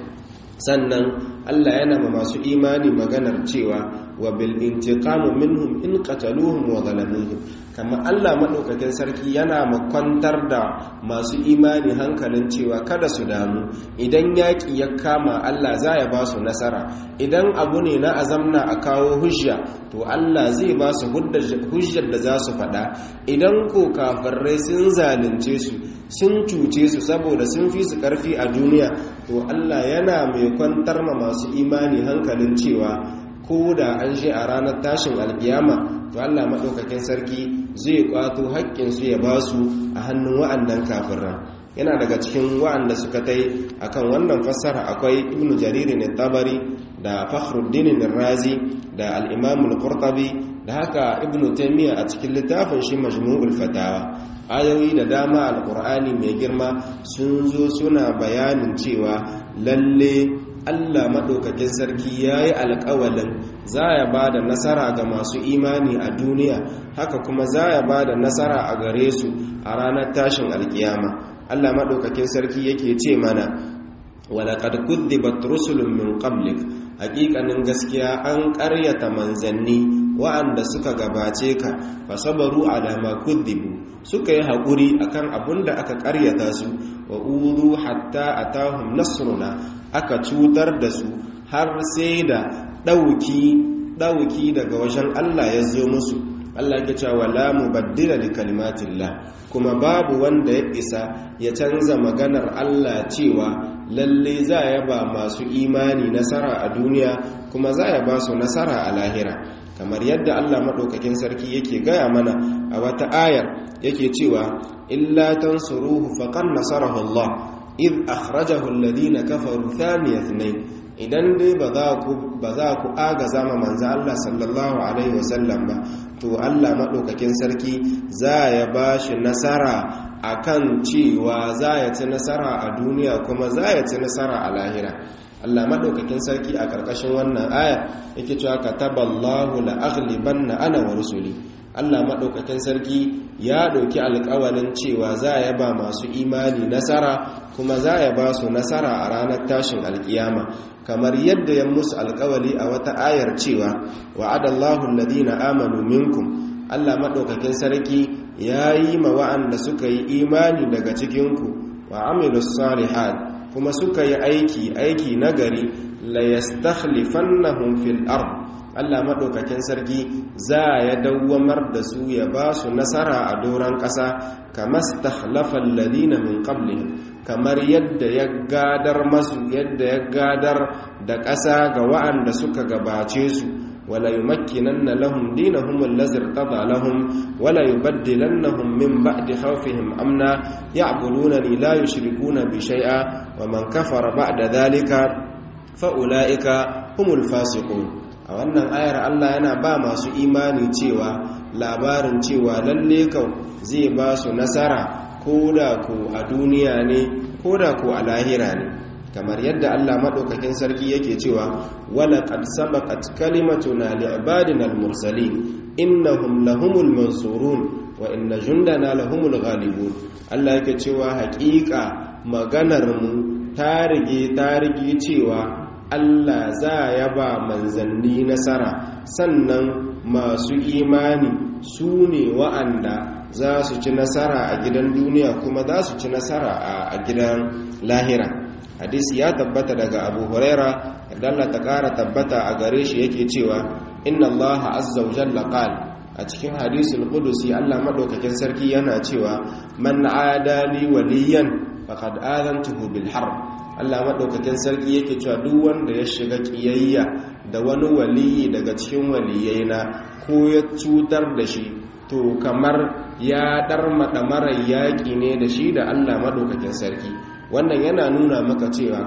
Sannan Allah yana ma masu imani maganar cewa wa bil intiqamu minhum in qataluhum wa zalamuhum. Kama Allah madaukakin sarki yana makwantar da masu imani hankalin cewa kada su damu, idan yaki ya kama Allah za ya ba su nasara. Idan abu ne na azamna a kawo hujja, to Allah zai ba su hujjar da za su faɗa. Idan ko kafirai sun zalunce su, sun cuce su saboda sun fi su ƙarfi a duniya, to Allah yana mai kwantar ma masu imani hankalin cewa ko da an shi a ranar tashin alkiyama, to Allah maɗaukakin sarki zai kwato haƙƙinsu ya ba su a hannun wa'annan kafiran. Yana daga cikin wa'anda suka tai akan wannan fassara akwai Ibn Jarir al-Tabari da Fakhruddin al-Razi da al-Imam al-Qurtubi da haka Ibn Taymiyyah a cikin littafin shi Majmu'ul Fatawa. Ayoyi da dama al-Qur'ani mai girma sun zo suna bayanin cewa lalle Allah maɗaukakin sarki ya yi alƙawalin za ya ba da nasara ga masu imani a duniya, haka kuma za ya ba da nasara a gare su a ranar tashin alkiyama. Allah maɗaukakin sarki yake ce mana walaƙad kuddibat rusulun min qablik, haƙiƙanin gaskiya an ƙaryata manzanni wa'anda suka gabace ka, fasabaru ala ma kuddibu, suka yi haƙuri akan abin da aka ƙaryata su, wa uru hatta atahum nasruna, aka cutar da su har sai da ɗauki daga wajen Allah ya zo musu. Allah ya cewa la mubaddila li kalimatillah, kuma babu wanda ya isa ya canza maganar Allah cewa lalle za ya ba masu imani nasara a duniya kuma za ya ba su nasara a lahira. Kamar yadda Allah maɗaukakin sarki yake gaya mana a wata ayar yake cewa illa tansuruhu faqad nasarahu Allah id akhrajahu alladhina kafaru thaniya ithnain. Idan dai ba za ku agaza ma manzo Allah sallallahu alaihi wasallam ba, to Allah maɗaukakin sarki za ya ba shi nasara akan cewa za ya ci nasara a duniya kuma za ya ci nasara a lahira. Allah maɗaukakin sarki a ƙarƙashin wannan aya yake cewa kataballahu la aghlibanna ana wa rusuli. Allah maɗaukakin sarki ya ɗauki alƙawalin cewa za ya ba masu imani nasara kuma za ya ba su nasara a ranar tashin alƙiyama, kamar yadda ya musu alƙawali a wata ayar cewa wa'adallahu alladhina amanu minkum. Allah maɗaukakin sarki ya yi ma wa'anda suka yi imani daga cikinku wa amilus salihat, kuma suka yi aiki nagari, la yastakhlifannahum fil ard. Allah maɗaukakin sarki za ya dawwamar da su ya ba su nasara a doron ƙasa, kama stakhlafa alladhina min qablihim, kamar yadda ya gadar da ƙasa ga wa'anda suka gabace su. wala yumakkinanna lahum dinahum allazi irtada lahum wala yubaddilannahum min ba'di khawfihim amna ya'budunani la yushrikuna bi shay'a wa man kafara ba'da dhalika fa ulaika humul fasiqun. A wannan ayar Allah yana ba masu imani cewa labarin cewa lalle kau zai ba su nasara ko da ko a duniya ne ko da ko a lahira ne, kamar yadda Allah maɗaukakin sarki yake cewa wala qad sabaqat kalimatuna li ibadina al-mursalin innahum lahumul mansurun wa inna jundana lahumul ghalibun. Allah yake cewa haƙiƙa maganar mu ta rige cewa Allah za ya ba manzanni nasara, sannan masu imani su ne wa'anda za su ci nasara a gidan duniya kuma za su ci nasara a gidan lahira. Hadisi ya tabbata daga Abu Huraira da Allah ta ƙara tabbata a gare shi yake cewa inna Allah azza wa jalla qala, a cikin hadisul qudusi Allah madaukakin sarki yana cewa man adali waliyan faqad adantuhu bil harb. Allah maɗaukakin sarki yake cewa duk wanda ya shiga ƙiyayya da wani waliyi daga cikin waliyaina ko ya cutar da shi, to kamar ya ɗarmaɗa marar yaƙi ne da shi da Allah maɗaukakin sarki. Wannan yana nuna maka cewa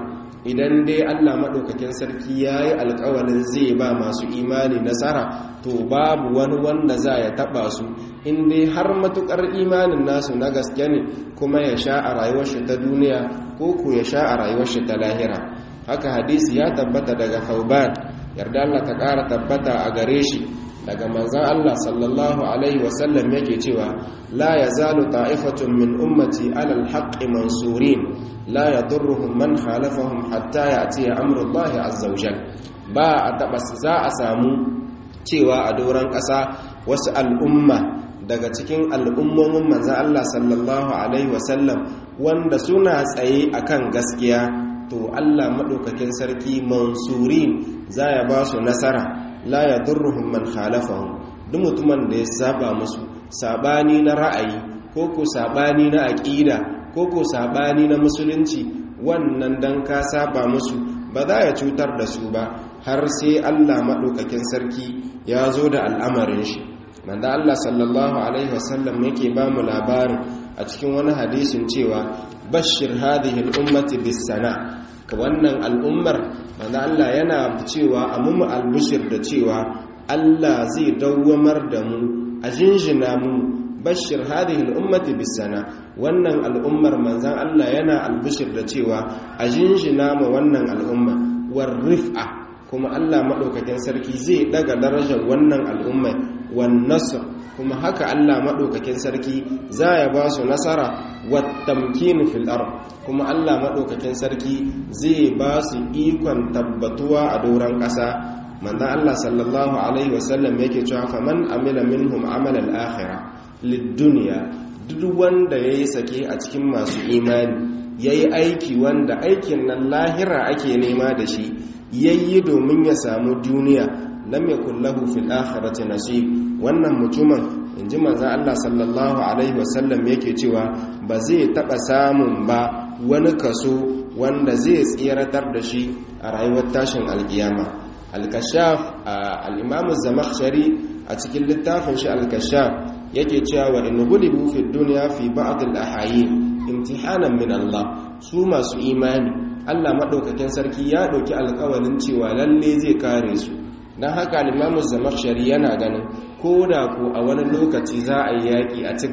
idan dai Allah maɗaukakin sarki ya yi alƙawarin zai ba masu imani nasara, to babu wani wanda za ya taɓa su in dai har matuƙar imanin nasu na gaske ne, kuma ya sha a rayuwar shi ta duniya ko ku ya sha a rayuwar shi ta lahira. Haka hadisi ya tabbata daga Thauban, yarda Allah ta ƙara tabbata a gare shi, daga manzan Allah sallallahu alaihi wasallam yake cewa la yazalu ta'ifatun min ummati alal haqqi mansurin la yadurruhum man khalafahum hatta ya'ti amrullahi azza wajal. Ba a taba za a samu cewa a doran ƙasa wasu al'umma daga cikin al'ummomin manzan Allah sallallahu alaihi wasallam wanda suna tsaye akan gaskiya, to Allah madaukakin sarki mansurin za ya ba su nasara, la yadurruhum man khalafahum. Duk mutumin da ya saba musu, sabani na ra'ayi ko ko sabani na aqida ko ko sabani na musulunci, wannan dan ka saba musu ba za ya cutar da su ba har sai Allah madaukakin sarki ya zo da al'amarin shi. Manzo Allah sallallahu alaihi wasallam yake ba mu labarin a cikin wani hadisin cewa bashir hadhihi al-ummati bis-sana, ka wannan al'ummar manzo Allah yana cewa amu albishir da cewa Allah zai dawwamar da mu a jinjina mu. Bashir hadhihi al-ummati bis-sana, wannan al'ummar manzon Allah yana albishir da cewa a jinjina ma wannan al'umma war rif'a, kuma Allah madaukakin sarki zai daga darajar wannan al'umma, wan nasr, kuma haka Allah madaukakin sarki za ya ba su nasara, wat tamkin fil ard, kuma Allah madaukakin sarki zai ba su ikon tabbatuwa a doran ƙasa. Manzon Allah sallallahu alaihi wasallam yake cewa faman amila minhum amala al-akhirah lid-dunya, duk wanda yayi sake a cikin masu imani yayi aiki wanda aikin nan lahira ake nema da shi, yayi domin ya samu duniya, lam yakul lahu fil akhirati nasib. Wannan mutumin, inji manzon Allah sallallahu alaihi wasallam yake cewa ba zai taba samun ba wani kaso wanda zai tsiratar da shi a rayuwar tashin alkiyama. Al-Kashaf, al-Imam az-Zamakhshari a cikin littafin shi Al-Kashaf yake cewa wa in ghulibu fi dunya fi ba'd al-ahayyin imtihanan min Allah, su masu imani Allah madaukakin sarki ya dauki alƙawarin cewa lalle zai kare su. Dan haka al-Imam az-Zamakhshari yana ganin koda ko a wani lokaci za a yi yaki a ci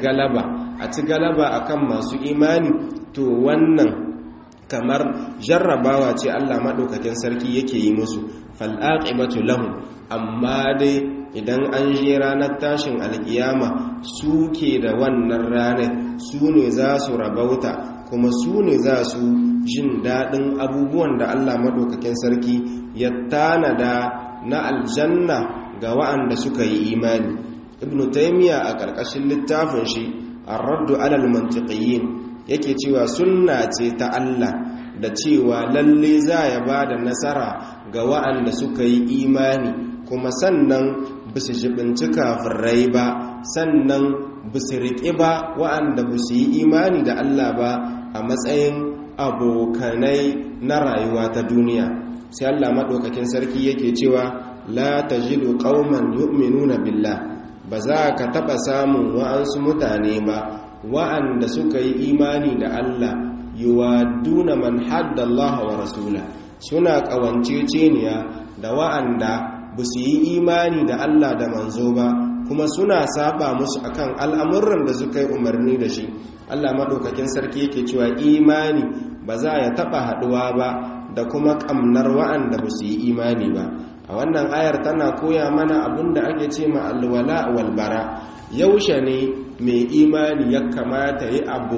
galaba akan masu imani, to wannan kamar jarrabawa ce Allah madaukakin sarki yake yi musu, fal aqibatu lahum. Amma dai idan an je ranar tashin alkiyama, suke da wannan ranar, su ne za su rabauta, kuma su ne za su jin daɗin abubuwan da Allah madaukakin sarki ya tanada na aljanna ga wa'anda suka yi imani. Ibn Taymiyyah a ƙarƙashin littafin shi ar-raddu 'ala al-mantiqiyyin yake cewa sunna ce ta Allah da cewa lalle za ya ba da nasara ga wa'anda suka yi imani, kuma sannan bisu jibinci kafirai ba, sannan bisu riƙe ba wa'anda bisu yi imani da Allah ba a matsayin abokanai na rayuwa ta duniya. Sai Allah maɗaukakin sarki yake cewa la tajidu qauman yu'minuna billah, ba za ka taɓa samun wa'ansu mutane ba wa'anda suka yi imani da Allah, yuwaduna man hadda Allah wa rasula, suna ƙawanceceniya da wa'anda ba su yi imani da Allah da manzo ba, kuma suna saba musu akan al'amuran da suka yi umarni da shi. Allah maɗaukakin sarki yake cewa imani ba za ya taɓa haɗuwa ba da kuma ƙamnar wa'anda ba su yi imani ba. A wannan ayar tana koya mana abin da ake ce ma alwala walbara. Yaushe ne mai imani ya kamata yi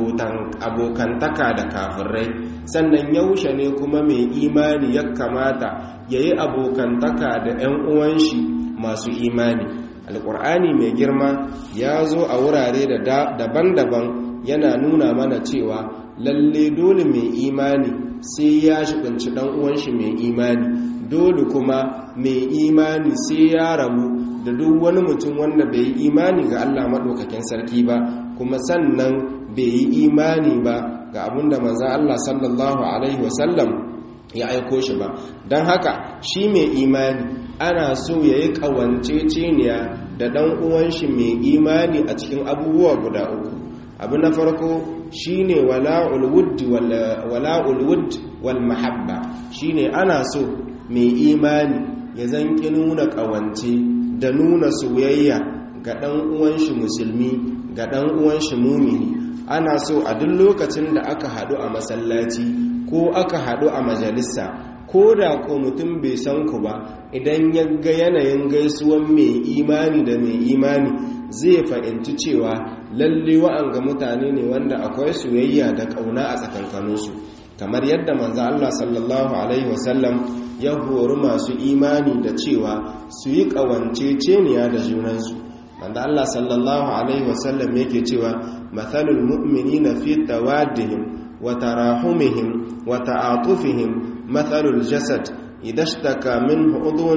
abokantaka da kafirai, sannan yaushe ne kuma mai imani ya kamata ya yi abokantaka da 'yan uwanshi masu imani. Alƙur'ani mai girma ya zo a wurare daban-daban yana nuna mana cewa lalle dole mai imani sai ya shiganci ɗan uwanshi mai imani, dole kuma mai imani sai ya rabu da duk wani mutum wanda bai yi imani ga Allah maɗaukakin sarki ba, kuma sannan bai yi imani ba ga abinda manzon Allah sallallahu alaihi wasallam ya aiko shi ba. Don haka shi mai imani ana so ya yi ƙawanceceniya da ɗan uwanshi mai imani a cikin abubuwa guda uku. Abu na farko shine wala'ul wudd wal mahabba shine ana so mai imani ya zanki nuna ƙawance da nuna soyayya ga ɗan uwan shi musulmi ga ɗan uwan shi mumini. Ana so a duk lokacin da aka haɗu a masallaci ko aka haɗu a majalisa, ko da ko mutum bai san ku ba, idan ya ga yanayin gaisuwan mai imani da mai imani zai fahimci cewa lalle wa'anga mutane ne wanda akwai soyayya da ƙauna a tsakankaninsu, kamar yadda manzo Allah sallallahu alaihi wasallam ya hori masu imani da cewa su yi ƙawanceceniya da junansu. manzo Allah sallallahu alaihi wasallam yake cewa mathalul mu'minina fi tawaddihim wa tarahumihim wa ta'atufihim mathalul jasad idha ishtaka minhu udhun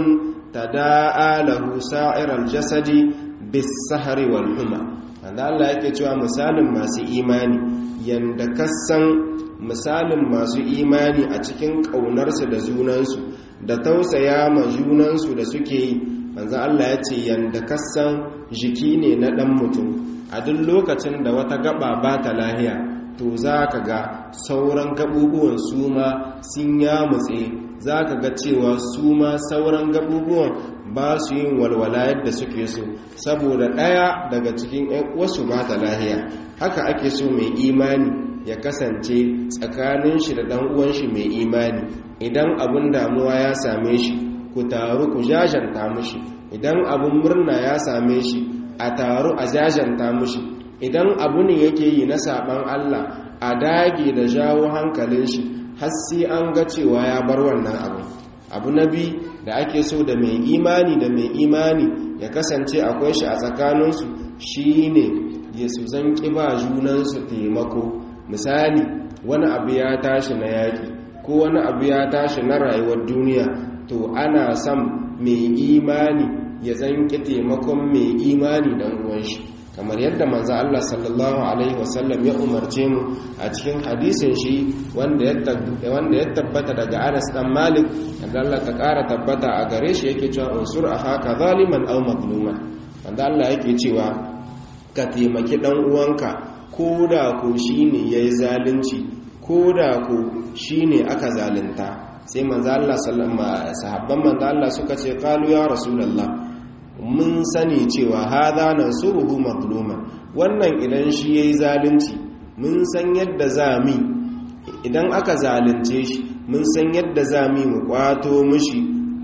tada'a lahu sa'iral jasadi bis-sahri wal huma. manzo Allah yake cewa misalin masu imani yanda kasan misalin masu imani a cikin ƙaunarsu da junansu da tausaya ma junansu da suke yi, manzo Allah ya ce yanda kasan jiki ne na ɗan mutum, a duk lokacin da wata gaba ba ta lahiya to za ka ga sauran gabubuwan su ma sun yamutse, za ka ga cewa su ma sauran gabubuwan ba su yin walwala yadda suke so saboda ɗaya daga cikin wasu ba ta lahiya. Haka ake so mai imani ya kasance tsakanin shi da ɗan uwan shi mai imani. Idan abin damuwa ya same shi ku taru ku jajanta mushi, idan abin murna ya same shi a taru a jajanta mushi, idan abu ne yake yi na saban Allah a dage da jawo hankalin shi har sai an ga cewa ya bar wannan abu. Abu na biyu da ake so da mai imani ya kasance akwai shi a tsakaninsu shine ya su zanki ba junansu taimako. Misali, wani abu ya tashi na yaƙi ko wani abu ya tashi na rayuwar duniya, to ana son mai imani ya zanki taimakon mai imani dan uwan shi, kamar yadda manzo Allah sallallahu alaihi wasallam ya umarce mu a cikin hadisin shi wanda ya tabbata daga Anas dan Malik, da Allah ta ƙara tabbata a gare shi, yake cewa unsur akhaka zaliman aw mazluman. wanda Allah yake cewa ka taimaki dan uwanka ko da ko shine yayi zalunci, ko da ko shine aka zalunta. Sai manzo Allah sahabban manzo Allah suka ce qalu ya rasulullah, mun sani cewa hadha nansuruhu mazluman, wannan idan shi yayi zalunci mun san yadda zami, idan aka zalunce shi mun san yadda zami mu kwato mishi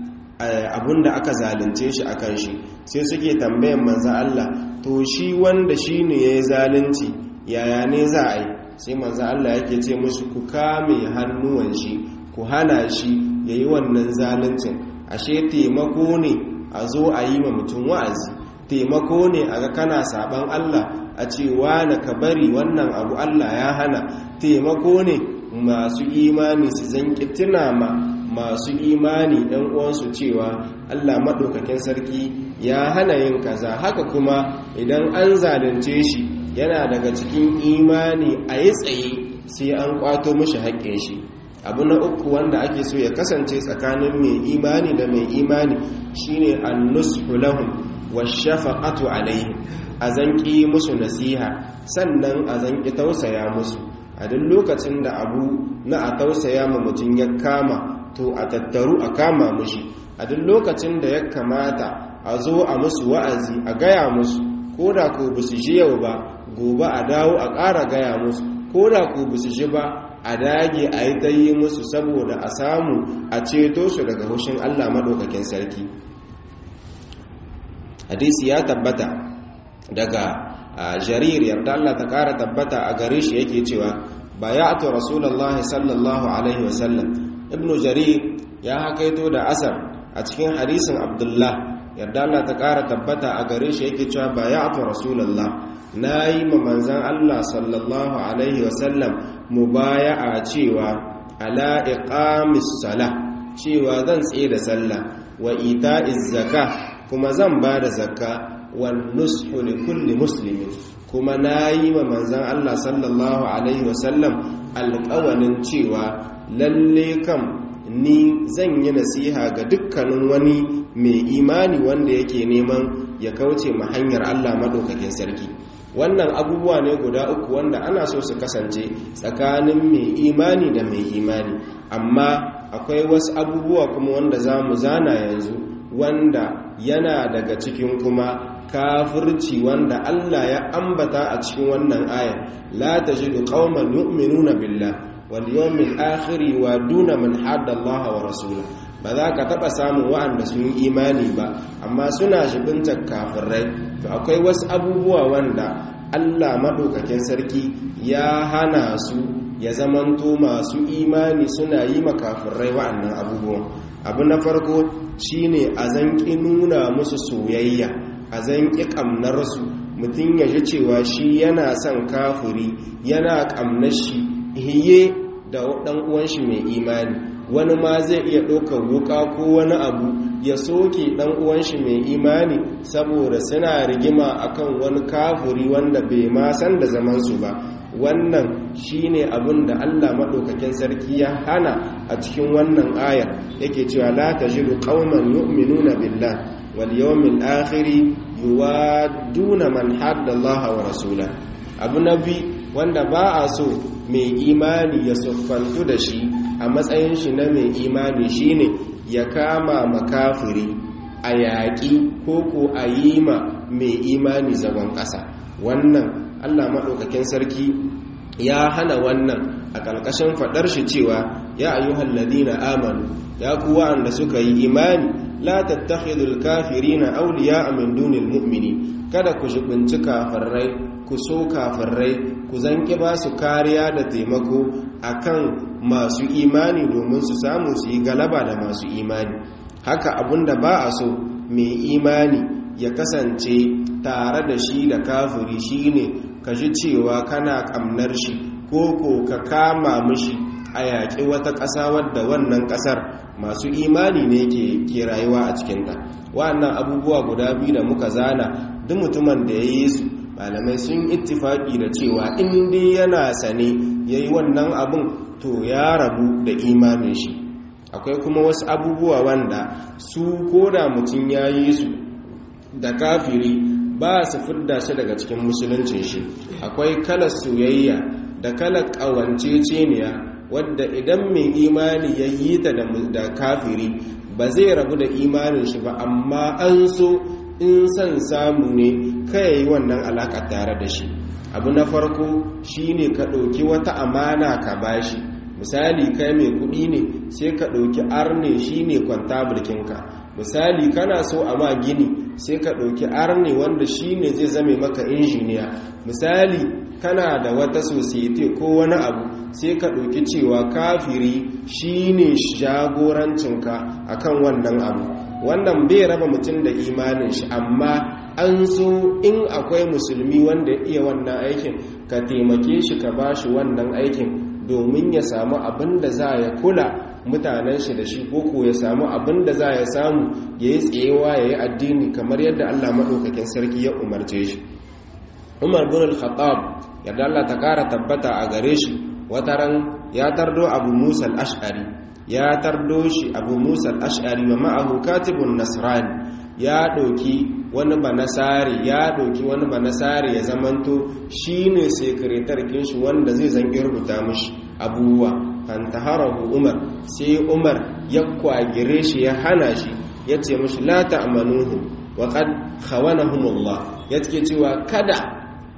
abinda aka zalunce shi akan shi. Sai suke tambayan manzo Allah, to shi wanda shine yayi zalunci yaya ne za a yi? Sai manzo Allah yake ce musu, ku kame hannuwan shi, ku hana shi yayi wannan zaluncin. Ashe taimako ne a zo a yi ma mutum wa'azi, taimako ne a ga kana saban Allah a ce na ka bari wannan abu Allah ya hana, taimako ne masu imani su zanki tuna ma masu imani ɗan uwansu cewa Allah maɗaukakin sarki ya hana yin kaza. Haka kuma idan an zalunce shi yana daga cikin imani a yi tsaye sai an kwato mishi haƙƙin shi. Abu na uku wanda ake so ya kasance tsakanin mai imani da mai imani shine an-nushu lahum wash-shafaqatu alaihim, a zanki musu nasiha sannan a zanki tausaya musu. A duk lokacin da abu na a tausaya ma mutum ya kama, to a tattaru a kama mushi. A duk lokacin da ya kamata a zo a musu wa'azi a gaya musu, ko da ko bisu ji yau ba gobe a dawo a ƙara gaya musu, ko da ko bisu ji ba a dage a yi ta yi musu saboda a samu a ceto su daga hushin Allah maɗaukakin sarki. Hadisi ya tabbata daga Jarir, yarda Allah ta ƙara tabbata a gare shi, yake cewa bayatu Rasulullahi sallallahu alaihi wasallam. Ibn Jarir ya hakaito da asar a cikin hadisin Abdullah, yarda Allah ta ƙara tabbata a gare shi, yake cewa bayatu Rasulullah, na yi ma manzan Allah sallallahu alaihi wasallam mubaya'a cewa ala iqamis sala, cewa zan tsaye da sallah, wa ita'iz zakah, kuma zan ba da zakka, wan nushu li kulli muslimin, kuma na yi ma manzan Allah sallallahu alaihi wasallam alƙawalin cewa lalle kam ni zan yi nasiha ga dukkanin wani mai imani wanda yake neman ya kauce ma hanyar Allah madaukakin sarki. wannan abubuwa ne guda uku wanda ana so su kasance tsakanin mai imani da mai imani. Amma akwai wasu abubuwa kuma wanda za mu zana yanzu wanda yana daga cikin kuma kafirci wanda Allah ya ambata a cikin wannan ayar, la tajidu qauman yu'minuna billah wal yawmil akhir wa duna man hadda Allah wa rasulahu. Ba za ka taba samun wa'anda sun yi imani ba amma suna shibinta kafirai. To akwai wasu abubuwa wanda Allah madaukakin sarki ya hana su ya zamanto masu imani suna yi makafirai wa'annan abubuwan. Abu na farko shine a zanki nuna musu soyayya, a zanki ƙamnarsu. Mutum ya ji cewa shi yana son kafiri, yana ƙamnar shi hiye da ɗan uwan shi mai imani. Wani ma zai iya ɗaukar wuka ko wani abu ya soke ɗan uwan shi mai imani saboda suna rigima akan wani kafiri wanda bai ma san da zaman su ba. Wannan shine abin da Allah madaukakin sarki ya hana a cikin wannan ayar, yake cewa la tajidu qauman yu'minuna billah wal yawmil akhir yuwadduna man hadda Allah wa rasulahu. Abu nabi wanda ba a so mai imani ya siffantu da shi a matsayin shi na mai imani shine ya kama makafiri a yaƙi ko a yi ma mai imani zagon ƙasa. Wannan Allah maɗaukakin sarki ya hana wannan a ƙarƙashin faɗar shi cewa ya ayyuhal ladina amanu, ya ku wa'anda suka yi imani, la tattakhidul kafirina awliya'a min dunil mu'mini. Kada ku shibinci kafirai, ku so kafirai, ku zanki ba su kariya da taimako akan masu imani domin su samu su yi galaba da masu imani. Haka abunda ba a so mai imani ya kasance tare da shi da kafiri shine ka ji cewa kana ƙamnar shi ko ka kama mishi a yaƙi wata ƙasa wadda wannan ƙasar masu imani ne ke rayuwa a cikinta. Wa'annan abubuwa guda biyu da muka zana, duk mutumin da ya yi su malamai sun ittifaki da cewa in dai yana sane ya yi wannan abin to ya rabu da imanin shi. Akwai kuma wasu abubuwa wanda su koda mutum ya yi su da kafiri ba su fidda shi daga cikin musuluncin shi. Akwai kalar soyayya da kalar ƙawanceceniya wadda idan mai imani ya yi ta da kafiri ba zai rabu da imanin shi ba, amma an so in son samu ne kai yi wannan alaƙa tare da shi. Abu na farko shine ka ɗauki wata amana ka bashi. Misali kai mai kuɗi ne sai ka ɗauki arne shine kwantabulkinka. Misali kana so a ma gini sai ka ɗauki arne wanda shine zai zame maka injiniya. Misali kana da wata society ko wani abu sai ka ɗauki cewa kafiri shine jagorancinka akan wannan abu. Wannan bai raba mutum da imanin shi, amma an so in akwai musulmi wanda ya iya wannan aikin ka taimake shi ka bashi wannan aikin domin ya samu abin da za ya kula mutanen shi da shi, koko ya samu abin da za ya samu ya yi tsayewa ya yi addini kamar yadda Allah maɗaukakin sarki ya umarce shi. Umar bin al-Khattab yadda Allah ta ƙara tabbata a gare shi, wataran ya tardo Abu Musa al-Ash'ari, ya tardo shi Abu Musa al-Ash'ari wa ma'ahu katibun nasrani, ya ɗauki wani banasari ya zamanto shine sekretarkin shi wanda zai zanki rubuta mishi abubuwa. fantaharahu Umar, sai Umar ya kwagire shi ya hana shi, ya ce mishi la ta'manuhum wa qad khawanahumullah, yake cewa kada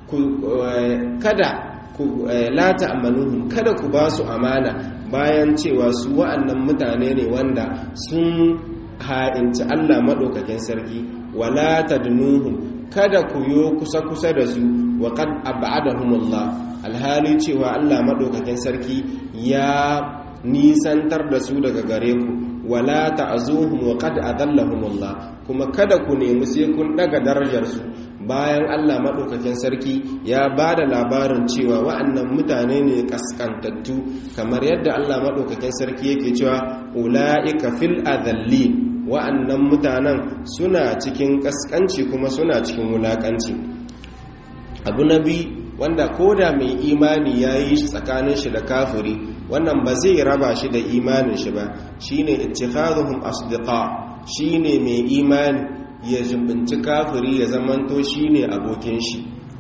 la ta'manuhum, kada ku ba su amana bayan cewa su wa'annan mutane ne wanda sun ha'inci Allah maɗaukakin sarki. Wala tadnuhum, kada ku yo kusa da su, wa qad ab'adahumullah, alhali cewa Allah maɗaukakin sarki ya nisantar da su daga gare ku. Wala ta'zuhum wa qad adallahumullah, kuma kada ku nemi sai kun daga darajar su bayan Allah maɗaukakin sarki ya ba da labarin cewa wa'annan mutane ne kaskantattu, kamar yadda Allah maɗaukakin sarki yake cewa ula'ika fil adallin, wa'annan mutanen suna cikin kaskanci kuma suna cikin wulakanci. Abu nabi wanda koda mai imani ya yi shi tsakanin shi da kafiri, wannan ba zai raba shi da imanin shi ba, shine ittikhaduhum asdiqa, shine mai imani ya jimbinci kafiri ya zamanto shine abokin shi.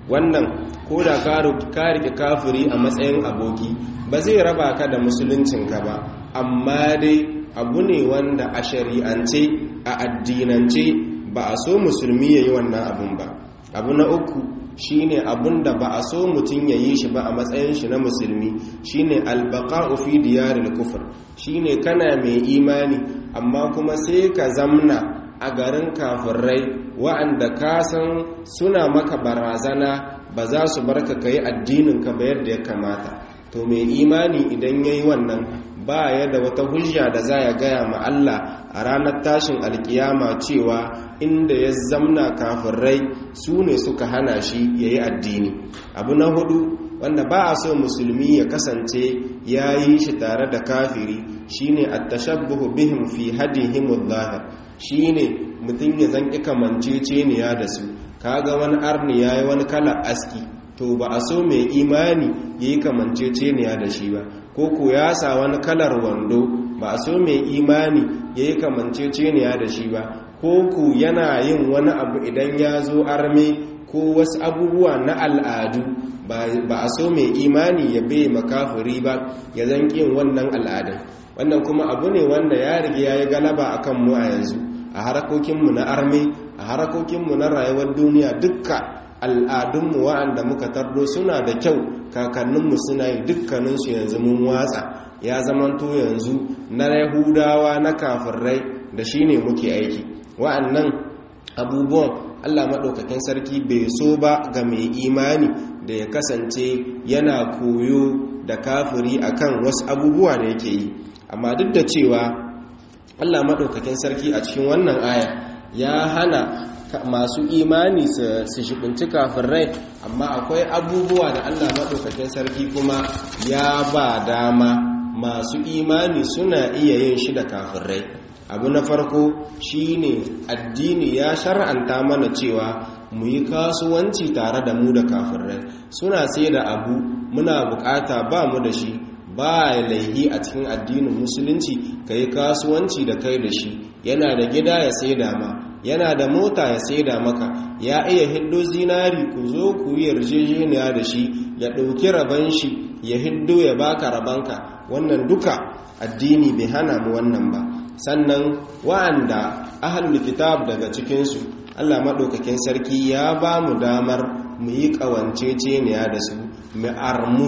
wannan ko da ka rike kafiri a matsayin aboki ba zai raba ka da musuluncinka ba, amma dai abu ne wanda a shari'ance a addinance ba a so musulmi yayi wannan abun ba. Abu na uku shine abun da ba a so mutum ya yi shi ba a matsayin shi na musulmi, shine albaqa'u fi diyaril kufr, shine kana mai imani amma kuma sai ka zamna a garin kafirai wa'anda ka san suna maka barazana ba za su barka kai addinin ka ba yadda ya kamata. To mai imani idan yayi wannan ba ya da wata hujja da za ya gaya ma Allah a ranar tashin alkiyama cewa inda ya zamna kafirai su ne suka hana shi ya yi addini. Abu na hudu wanda ba a so musulmi ya kasance ya yi shi tare da kafiri shine at-tashabbuhu bihim fi hadihim adh-dhahir, shine mutum ya zanki kamanceceniya da su. Kaga wani arni yayi wani kala aski, to ba a so mai imani yayi kamanceceniya da shi ba. Ko ko ya sa wani kalar wando, ba a so mai imani yayi kamanceceniya da shi ba. Ko ku yana yin wani abu idan ya zo arme ko wasu abubuwa na al'adu, ba a so mai imani ya bai makafiri ba ya zanki yin wannan al'adun. Wannan kuma abu ne wanda ya rige ya yi galaba a kanmu a yanzu, a harakokinmu na arme, a harakokinmu na rayuwar duniya. dukka al'adunmu wa'anda muka tardo suna da kyau, kakanninmu suna yi, dukkaninsu yanzu mun watsa, ya zamanto yanzu na yahudawa na kafirai da shi ne muke aiki. Wa'annan abubuwan Allah maɗaukakin sarki bai so ba ga mai imani da ya kasance yana koyo da kafiri akan wasu abubuwa da yake yi. Amma duk da cewa Allah maɗaukakin sarki a cikin wannan aya ya hana masu imani su shibinci kafirai, amma akwai abubuwa da Allah maɗaukakin sarki kuma ya ba dama masu imani suna iya yin shi da kafirai. Abu na farko shine addini ya shar'anta mana cewa mu yi kasuwanci tare da mu da kafirai. Suna sai da abu muna bukata ba mu da shi, ba laihi a cikin addinin musulunci ka yi kasuwanci da kai da shi. Yana da gida ya sai da ma, yana da mota ya sai da maka, ya iya hiddo zinari, ku zo ku yi yarjejeniya da shi, ya ɗauki raban shi ya hiddo ya baka rabanka. Wannan duka addini bai hana mu wannan ba. Sannan wa'anda ahlul kitab daga cikinsu Allah maɗaukakin sarki ya ba mu damar mu yi ƙawanceceniya da su, mu armu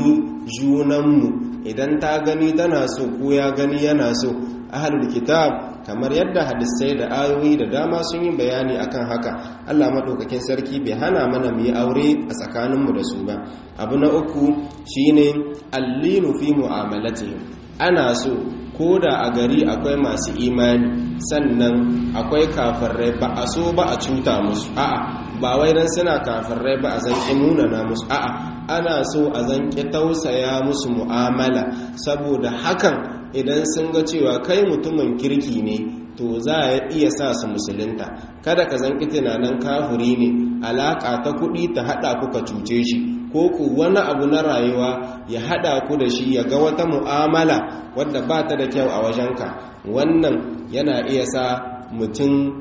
junanmu idan ta gani tana so ko ya gani yana so. Ahlul kitab kamar yadda hadisai da ayoyi da dama sun yi bayani akan haka, Allah maɗaukakin sarki bai hana mana mu yi aure a tsakaninmu da su ba. Abu na uku shine allinu fi mu'amalatihim. Ana so ko da a gari akwai masu imani sannan akwai kafirai, ba a so ba a cuta musu, a'a ba wai dan suna kafirai ba a zanki munana musu, a'a ana so a zanki tausaya musu mu'amala, saboda hakan idan sun ga cewa kai mutumin kirki ne to za a iya sa su musulunta. Kada ka zanki tunanin kafiri ne, alaka ta kuɗi ta haɗa ku ka cuce shi, ko ku wani abu na rayuwa ya haɗa ku da shi, ya ga wata mu'amala wadda ba ta da kyau a wajenka. Wannan yana iya sa mutum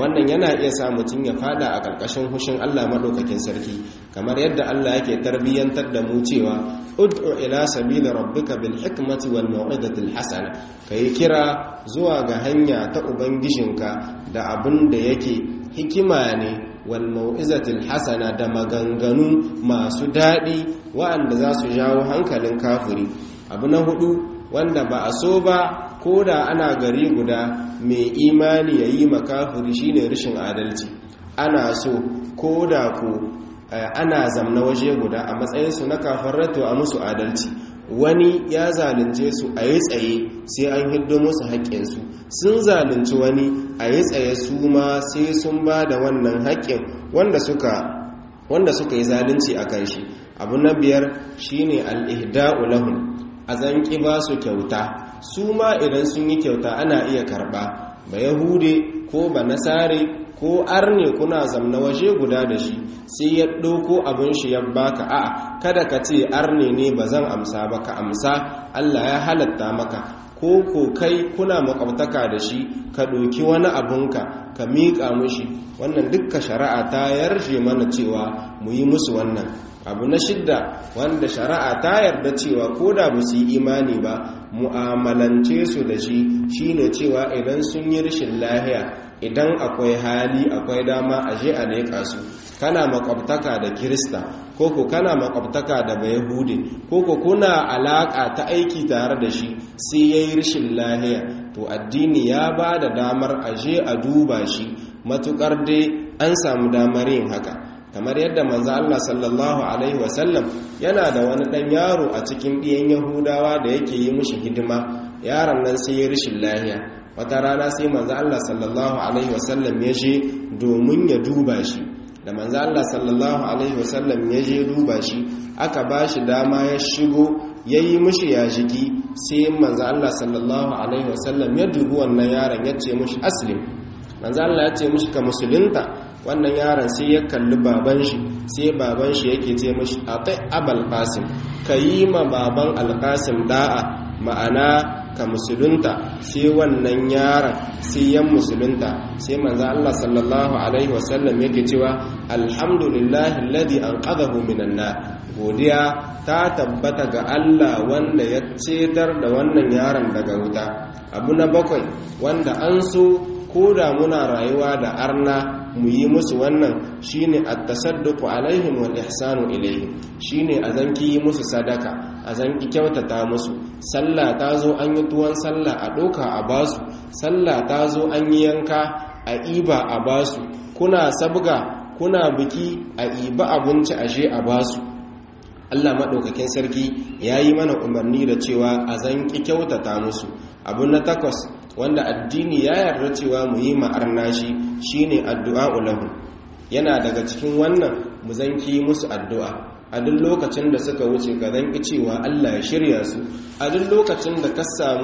ya fada a ƙarƙashin hushin Allah maɗaukakin sarki, kamar yadda Allah yake tarbiyyantar da mu cewa ud'u ila sabili rabbika bil hikmati wal mau'izatil hasana, kai kira zuwa ga hanya ta ubangijinka da abin da yake hikima ne, wal mau'izatil hasana da maganganu masu daɗi wa'anda za su jawo hankalin kafiri. Abu na hudu wanda ba a so ba ko da ana gari guda mai imani ya yi makafiri shine rashin adalci. Ana so ko da ku ana zamna waje guda a matsayinsu na kafirai to a musu adalci. Wani ya zalunce su a yi tsaye sai an hiddo musu haƙƙinsu, sun zalunci wani a yi tsaye su ma sai sun ba da wannan haƙƙin wanda suka yi zalunci a kan shi. Abu na biyar shine al-ihda'u lahum, a zanki ba su kyauta. Su ma idan sun yi kyauta ana iya karɓa. Ba yahude ko ba nasare ko arne kuna zamna waje guda da shi sai ya ɗauko abin shi ya baka, a'a kada ka ce arne ne ba zan amsa ba, ka amsa, Allah ya halatta maka. ko kai kuna makwabtaka da shi ka ɗauki wani abunka ka miƙa mushi, wannan dukka shari'a ta yarje mana cewa mu yi musu wannan. Abu na shidda wanda shari'a ta yarda cewa ko da ba su yi imani ba mu'amalance su da shi shine cewa idan sun yi rashin lahiya, idan akwai hali akwai dama a je a leƙa su. Kana makwabtaka da Kirista koko kana makwabtaka da Bayahudi koko kuna alaka ta aiki tare da shi sai yayi rashin lahiya, to addini ya ba da damar aje a duba shi matukar dai an samu damar yin haka. Kamar yadda manzo Allah sallallahu alaihi wasallam yana da wani dan yaro a cikin ɗiyan Yahudawa da yake yi mishi hidima, yaron nan sai ya rashin lahiya. Wata rana sai manzo Allah sallallahu alaihi wasallam ya je domin ya duba shi. Da manzo Allah sallallahu alaihi wasallam ya je duba shi, aka ba shi dama ya shigo yayi mishi ya jiki, sai manzo Allah sallallahu alaihi wasallam ya dubi wannan yaron ya ce mishi aslim. Manzo Allah ya ce mishi ka musulunta. Wannan yaron sai ya kalli baban shi, sai baban shi yake ce mishi atai abul qasim, kayi ma baban alqasim da'a, ma'ana ka musulunta. Sai wannan yaron sai yan musulunta. Sai manzo Allah sallallahu alaihi wasallam yake cewa alhamdulillahi alladhi anqadhahu minan nar, godiya ta tabbata ga Allah wanda ya cetar da wannan yaron daga wuta. Abu na bakwai wanda an so ko da muna rayuwa da arna mu yi musu wannan shine at-tasadduqu alaihim wal ihsanu ilayhim, shine a zanki yi musu sadaka, a zanki kyautata musu. Sallah ta zo an yi tuwon sallah a doka a basu, sallah ta zo an yi yanka a iba a basu, kuna sabga kuna biki a iba abinci ashe a basu. Allah maɗaukakin sarki ya yi mana umarni da cewa a zanki kyautata musu. Abu na takwas wanda addini ya yarda cewa mu yi ma'arna shine addu'a lahum. Yana daga cikin wannan mu zanki musu addu'a a duk lokacin da suka wuce, ka zanki cewa Allah ya shirya su. A duk lokacin da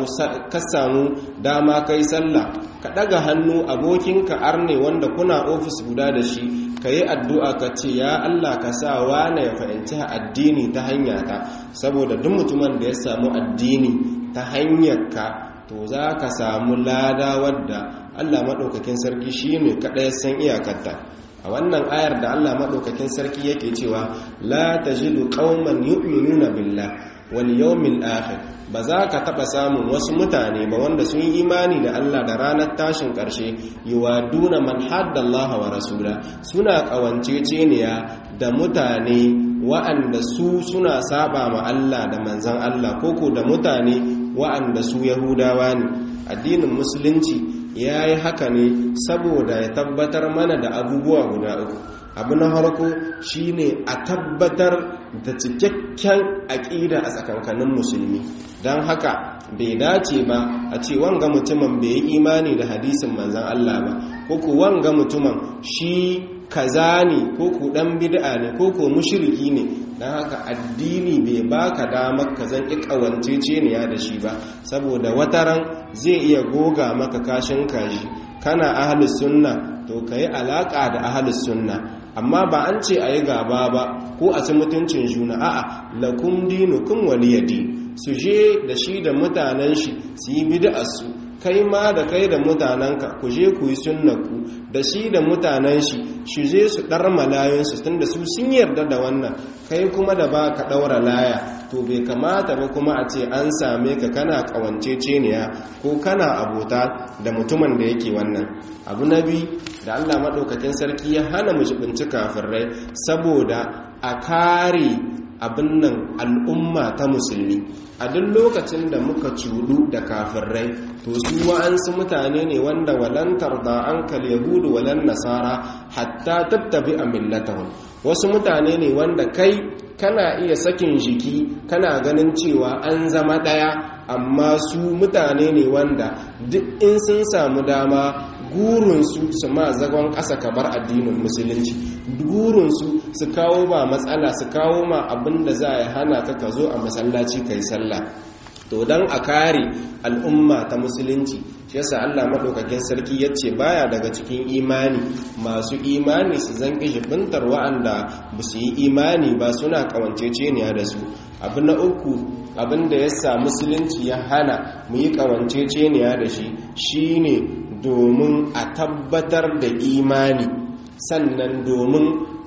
ka samu dama kai sallah, ka ɗaga hannu abokinka arne wanda kuna ofis guda da shi, ka yi addu'a ka ce ya Allah ka sa wane ya fahimci addini ta hanyata, saboda duk mutumin da ya samu addini ta hanyarka to za ka samu lada wadda Allah maɗaukakin sarki shi ne kaɗai san iyakarta. A wannan ayar da Allah maɗaukakin sarki yake cewa la tajidu qauman yu'minuna billah wal yawmil akhir, ba za ka taɓa samun wasu mutane ba wanda sun yi imani da Allah da ranar tashin ƙarshe, yuwaduna man haddallaha wa rasula, suna ƙawanceceniya da mutane wa'anda su suna saba ma Allah da manzan Allah, koko da mutane wa'anda su Yahudawa ne. Addinin musulunci ya yi haka ne saboda ya tabbatar mana da abubuwa guda uku. Abu na harko shine a tabbatar da cikakken aƙida a tsakankanin musulmi. Don haka bai dace ba a ce wanga mutumin bai yi imani da hadisin manzan Allah ba, ko wanga mutumin shi kaza ne, ko dan bid'a ne, ko mushriki ne. Dan haka addini bai baka damar ka zan ƙawanceceniya da shi ba, saboda wataran zai iya goga maka kashin kaji. Kana ahlus sunna to kai alaka da ahlus sunna, amma ba an ce ayi gaba ba ko a ci mutuncin juna. A'a, lakum dinukum waliyadi. Su je da shi da mutanen shi su yi bid'ar su, kai ma da kai da mutanenka ku je ku yi sunnaku, da shi da mutanen shi je su dar malayensu, tunda su sun yarda da wannan, kai kuma da ba ka daura laya. To bai kamata ba kuma a ce an same ka kana ƙawanceceniya ko kana abota da mutumin da yake wannan. Abu na biyu da Allah maɗaukakin sarki ya hana mu jibinci kafirai saboda a kare abin nan al'umma ta musulmi. A duk lokacin da muka cudu da kafirai, to su wa'ansu mutane ne wanda walantar da an kal yahudu walan nasara hatta tattabi a millatahum. Wasu mutane ne wanda kai kana iya sakin jiki kana ganin cewa an zama ɗaya, amma su mutane ne wanda duk in sun samu dama gurinsu su ma zagon ƙasa kamar addinin musulunci, gurinsu su kawo ba matsala, su kawo ma abin da za a hana ka zo a masallaci kai sallah. to dan a kare al'umma ta musulunci shi yasa Allah madaukakin sarki yace baya daga cikin imani masu imani su zanki jibintar wa'anda ba su yi imani ba suna kawanceceniya da su. Abu na uku abinda yasa musulunci ya hana mu yi kawanceceniya da shi shine domin a tabbatar da imani, sannan domin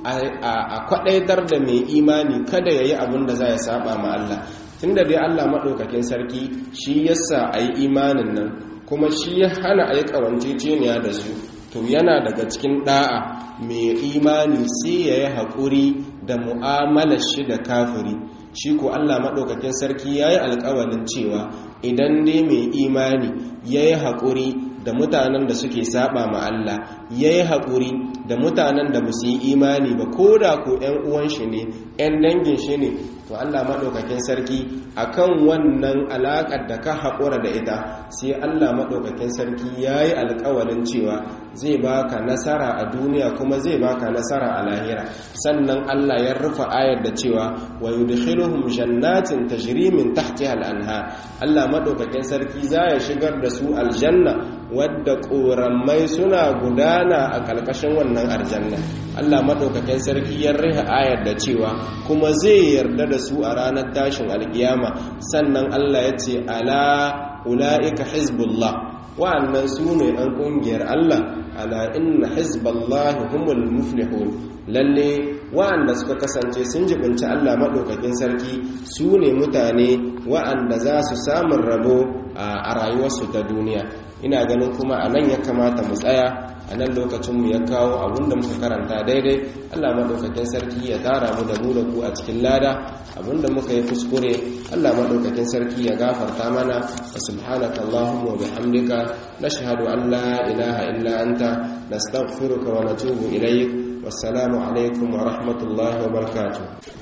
a kwadaitar da mai imani kada yayi abin da za ya saba ma Allah. Tunda dai Allah madaukakin sarki shi yasa ayi imanin nan kuma shi ya hana ayi kawanceceniya da su, to yana daga cikin da'a mai imani sai yayi hakuri da mu'amalar shi da kafiri. Shi ko Allah madaukakin sarki yayi alƙawarin cewa idan dai mai imani yayi hakuri da mutanen da suke saba ma Allah, yayi hakuri da mutanen da musu yi imani ba, koda ko ƴan uwan shi ne, ƴan dangin shi ne, to Allah madaukakin sarki akan wannan alakar da ka haƙura da ita sai Allah madaukakin sarki yayi alƙawarin cewa zai baka nasara a duniya kuma zai baka nasara a lahira. Sannan Allah ya rufe ayar da cewa wa yudkhiluhum jannatin tajri min tahtiha al-anhar. Allah madaukakin sarki za ya shigar da su aljanna wadda ƙoramai suna gudana a ƙarƙashin wannan aljanna. Allah madaukakin sarki ya riha ayar da cewa kuma zai yarda da su a ranar tashin alƙiyama. Sannan Allah ya ce ala ulaika hizbullah, wa'annan su ne ɗan ƙungiyar Allah, ala inna hizballahi humul muflihun. Lalle wa'anda suka kasance sun jibinci Allah maɗaukakin sarki su ne mutane wa'anda za su samun rabo a rayuwarsu ta duniya. Ina ganin kuma a nan ya kamata mu tsaya, a nan lokacinmu ya kawo abinda muka karanta daidai. Allah maɗaukakin sarki ya tara mu da ku a cikin lada, abinda muka yi kuskure Allah maɗaukakin sarki ya gafarta mana. Wa subhanaka Allahumma wa bihamdika nashhadu an la ilaha illa anta nastaghfiruka wa natubu ilayk. Wassalamu alaikum wa rahmatullahi wa barakatuh.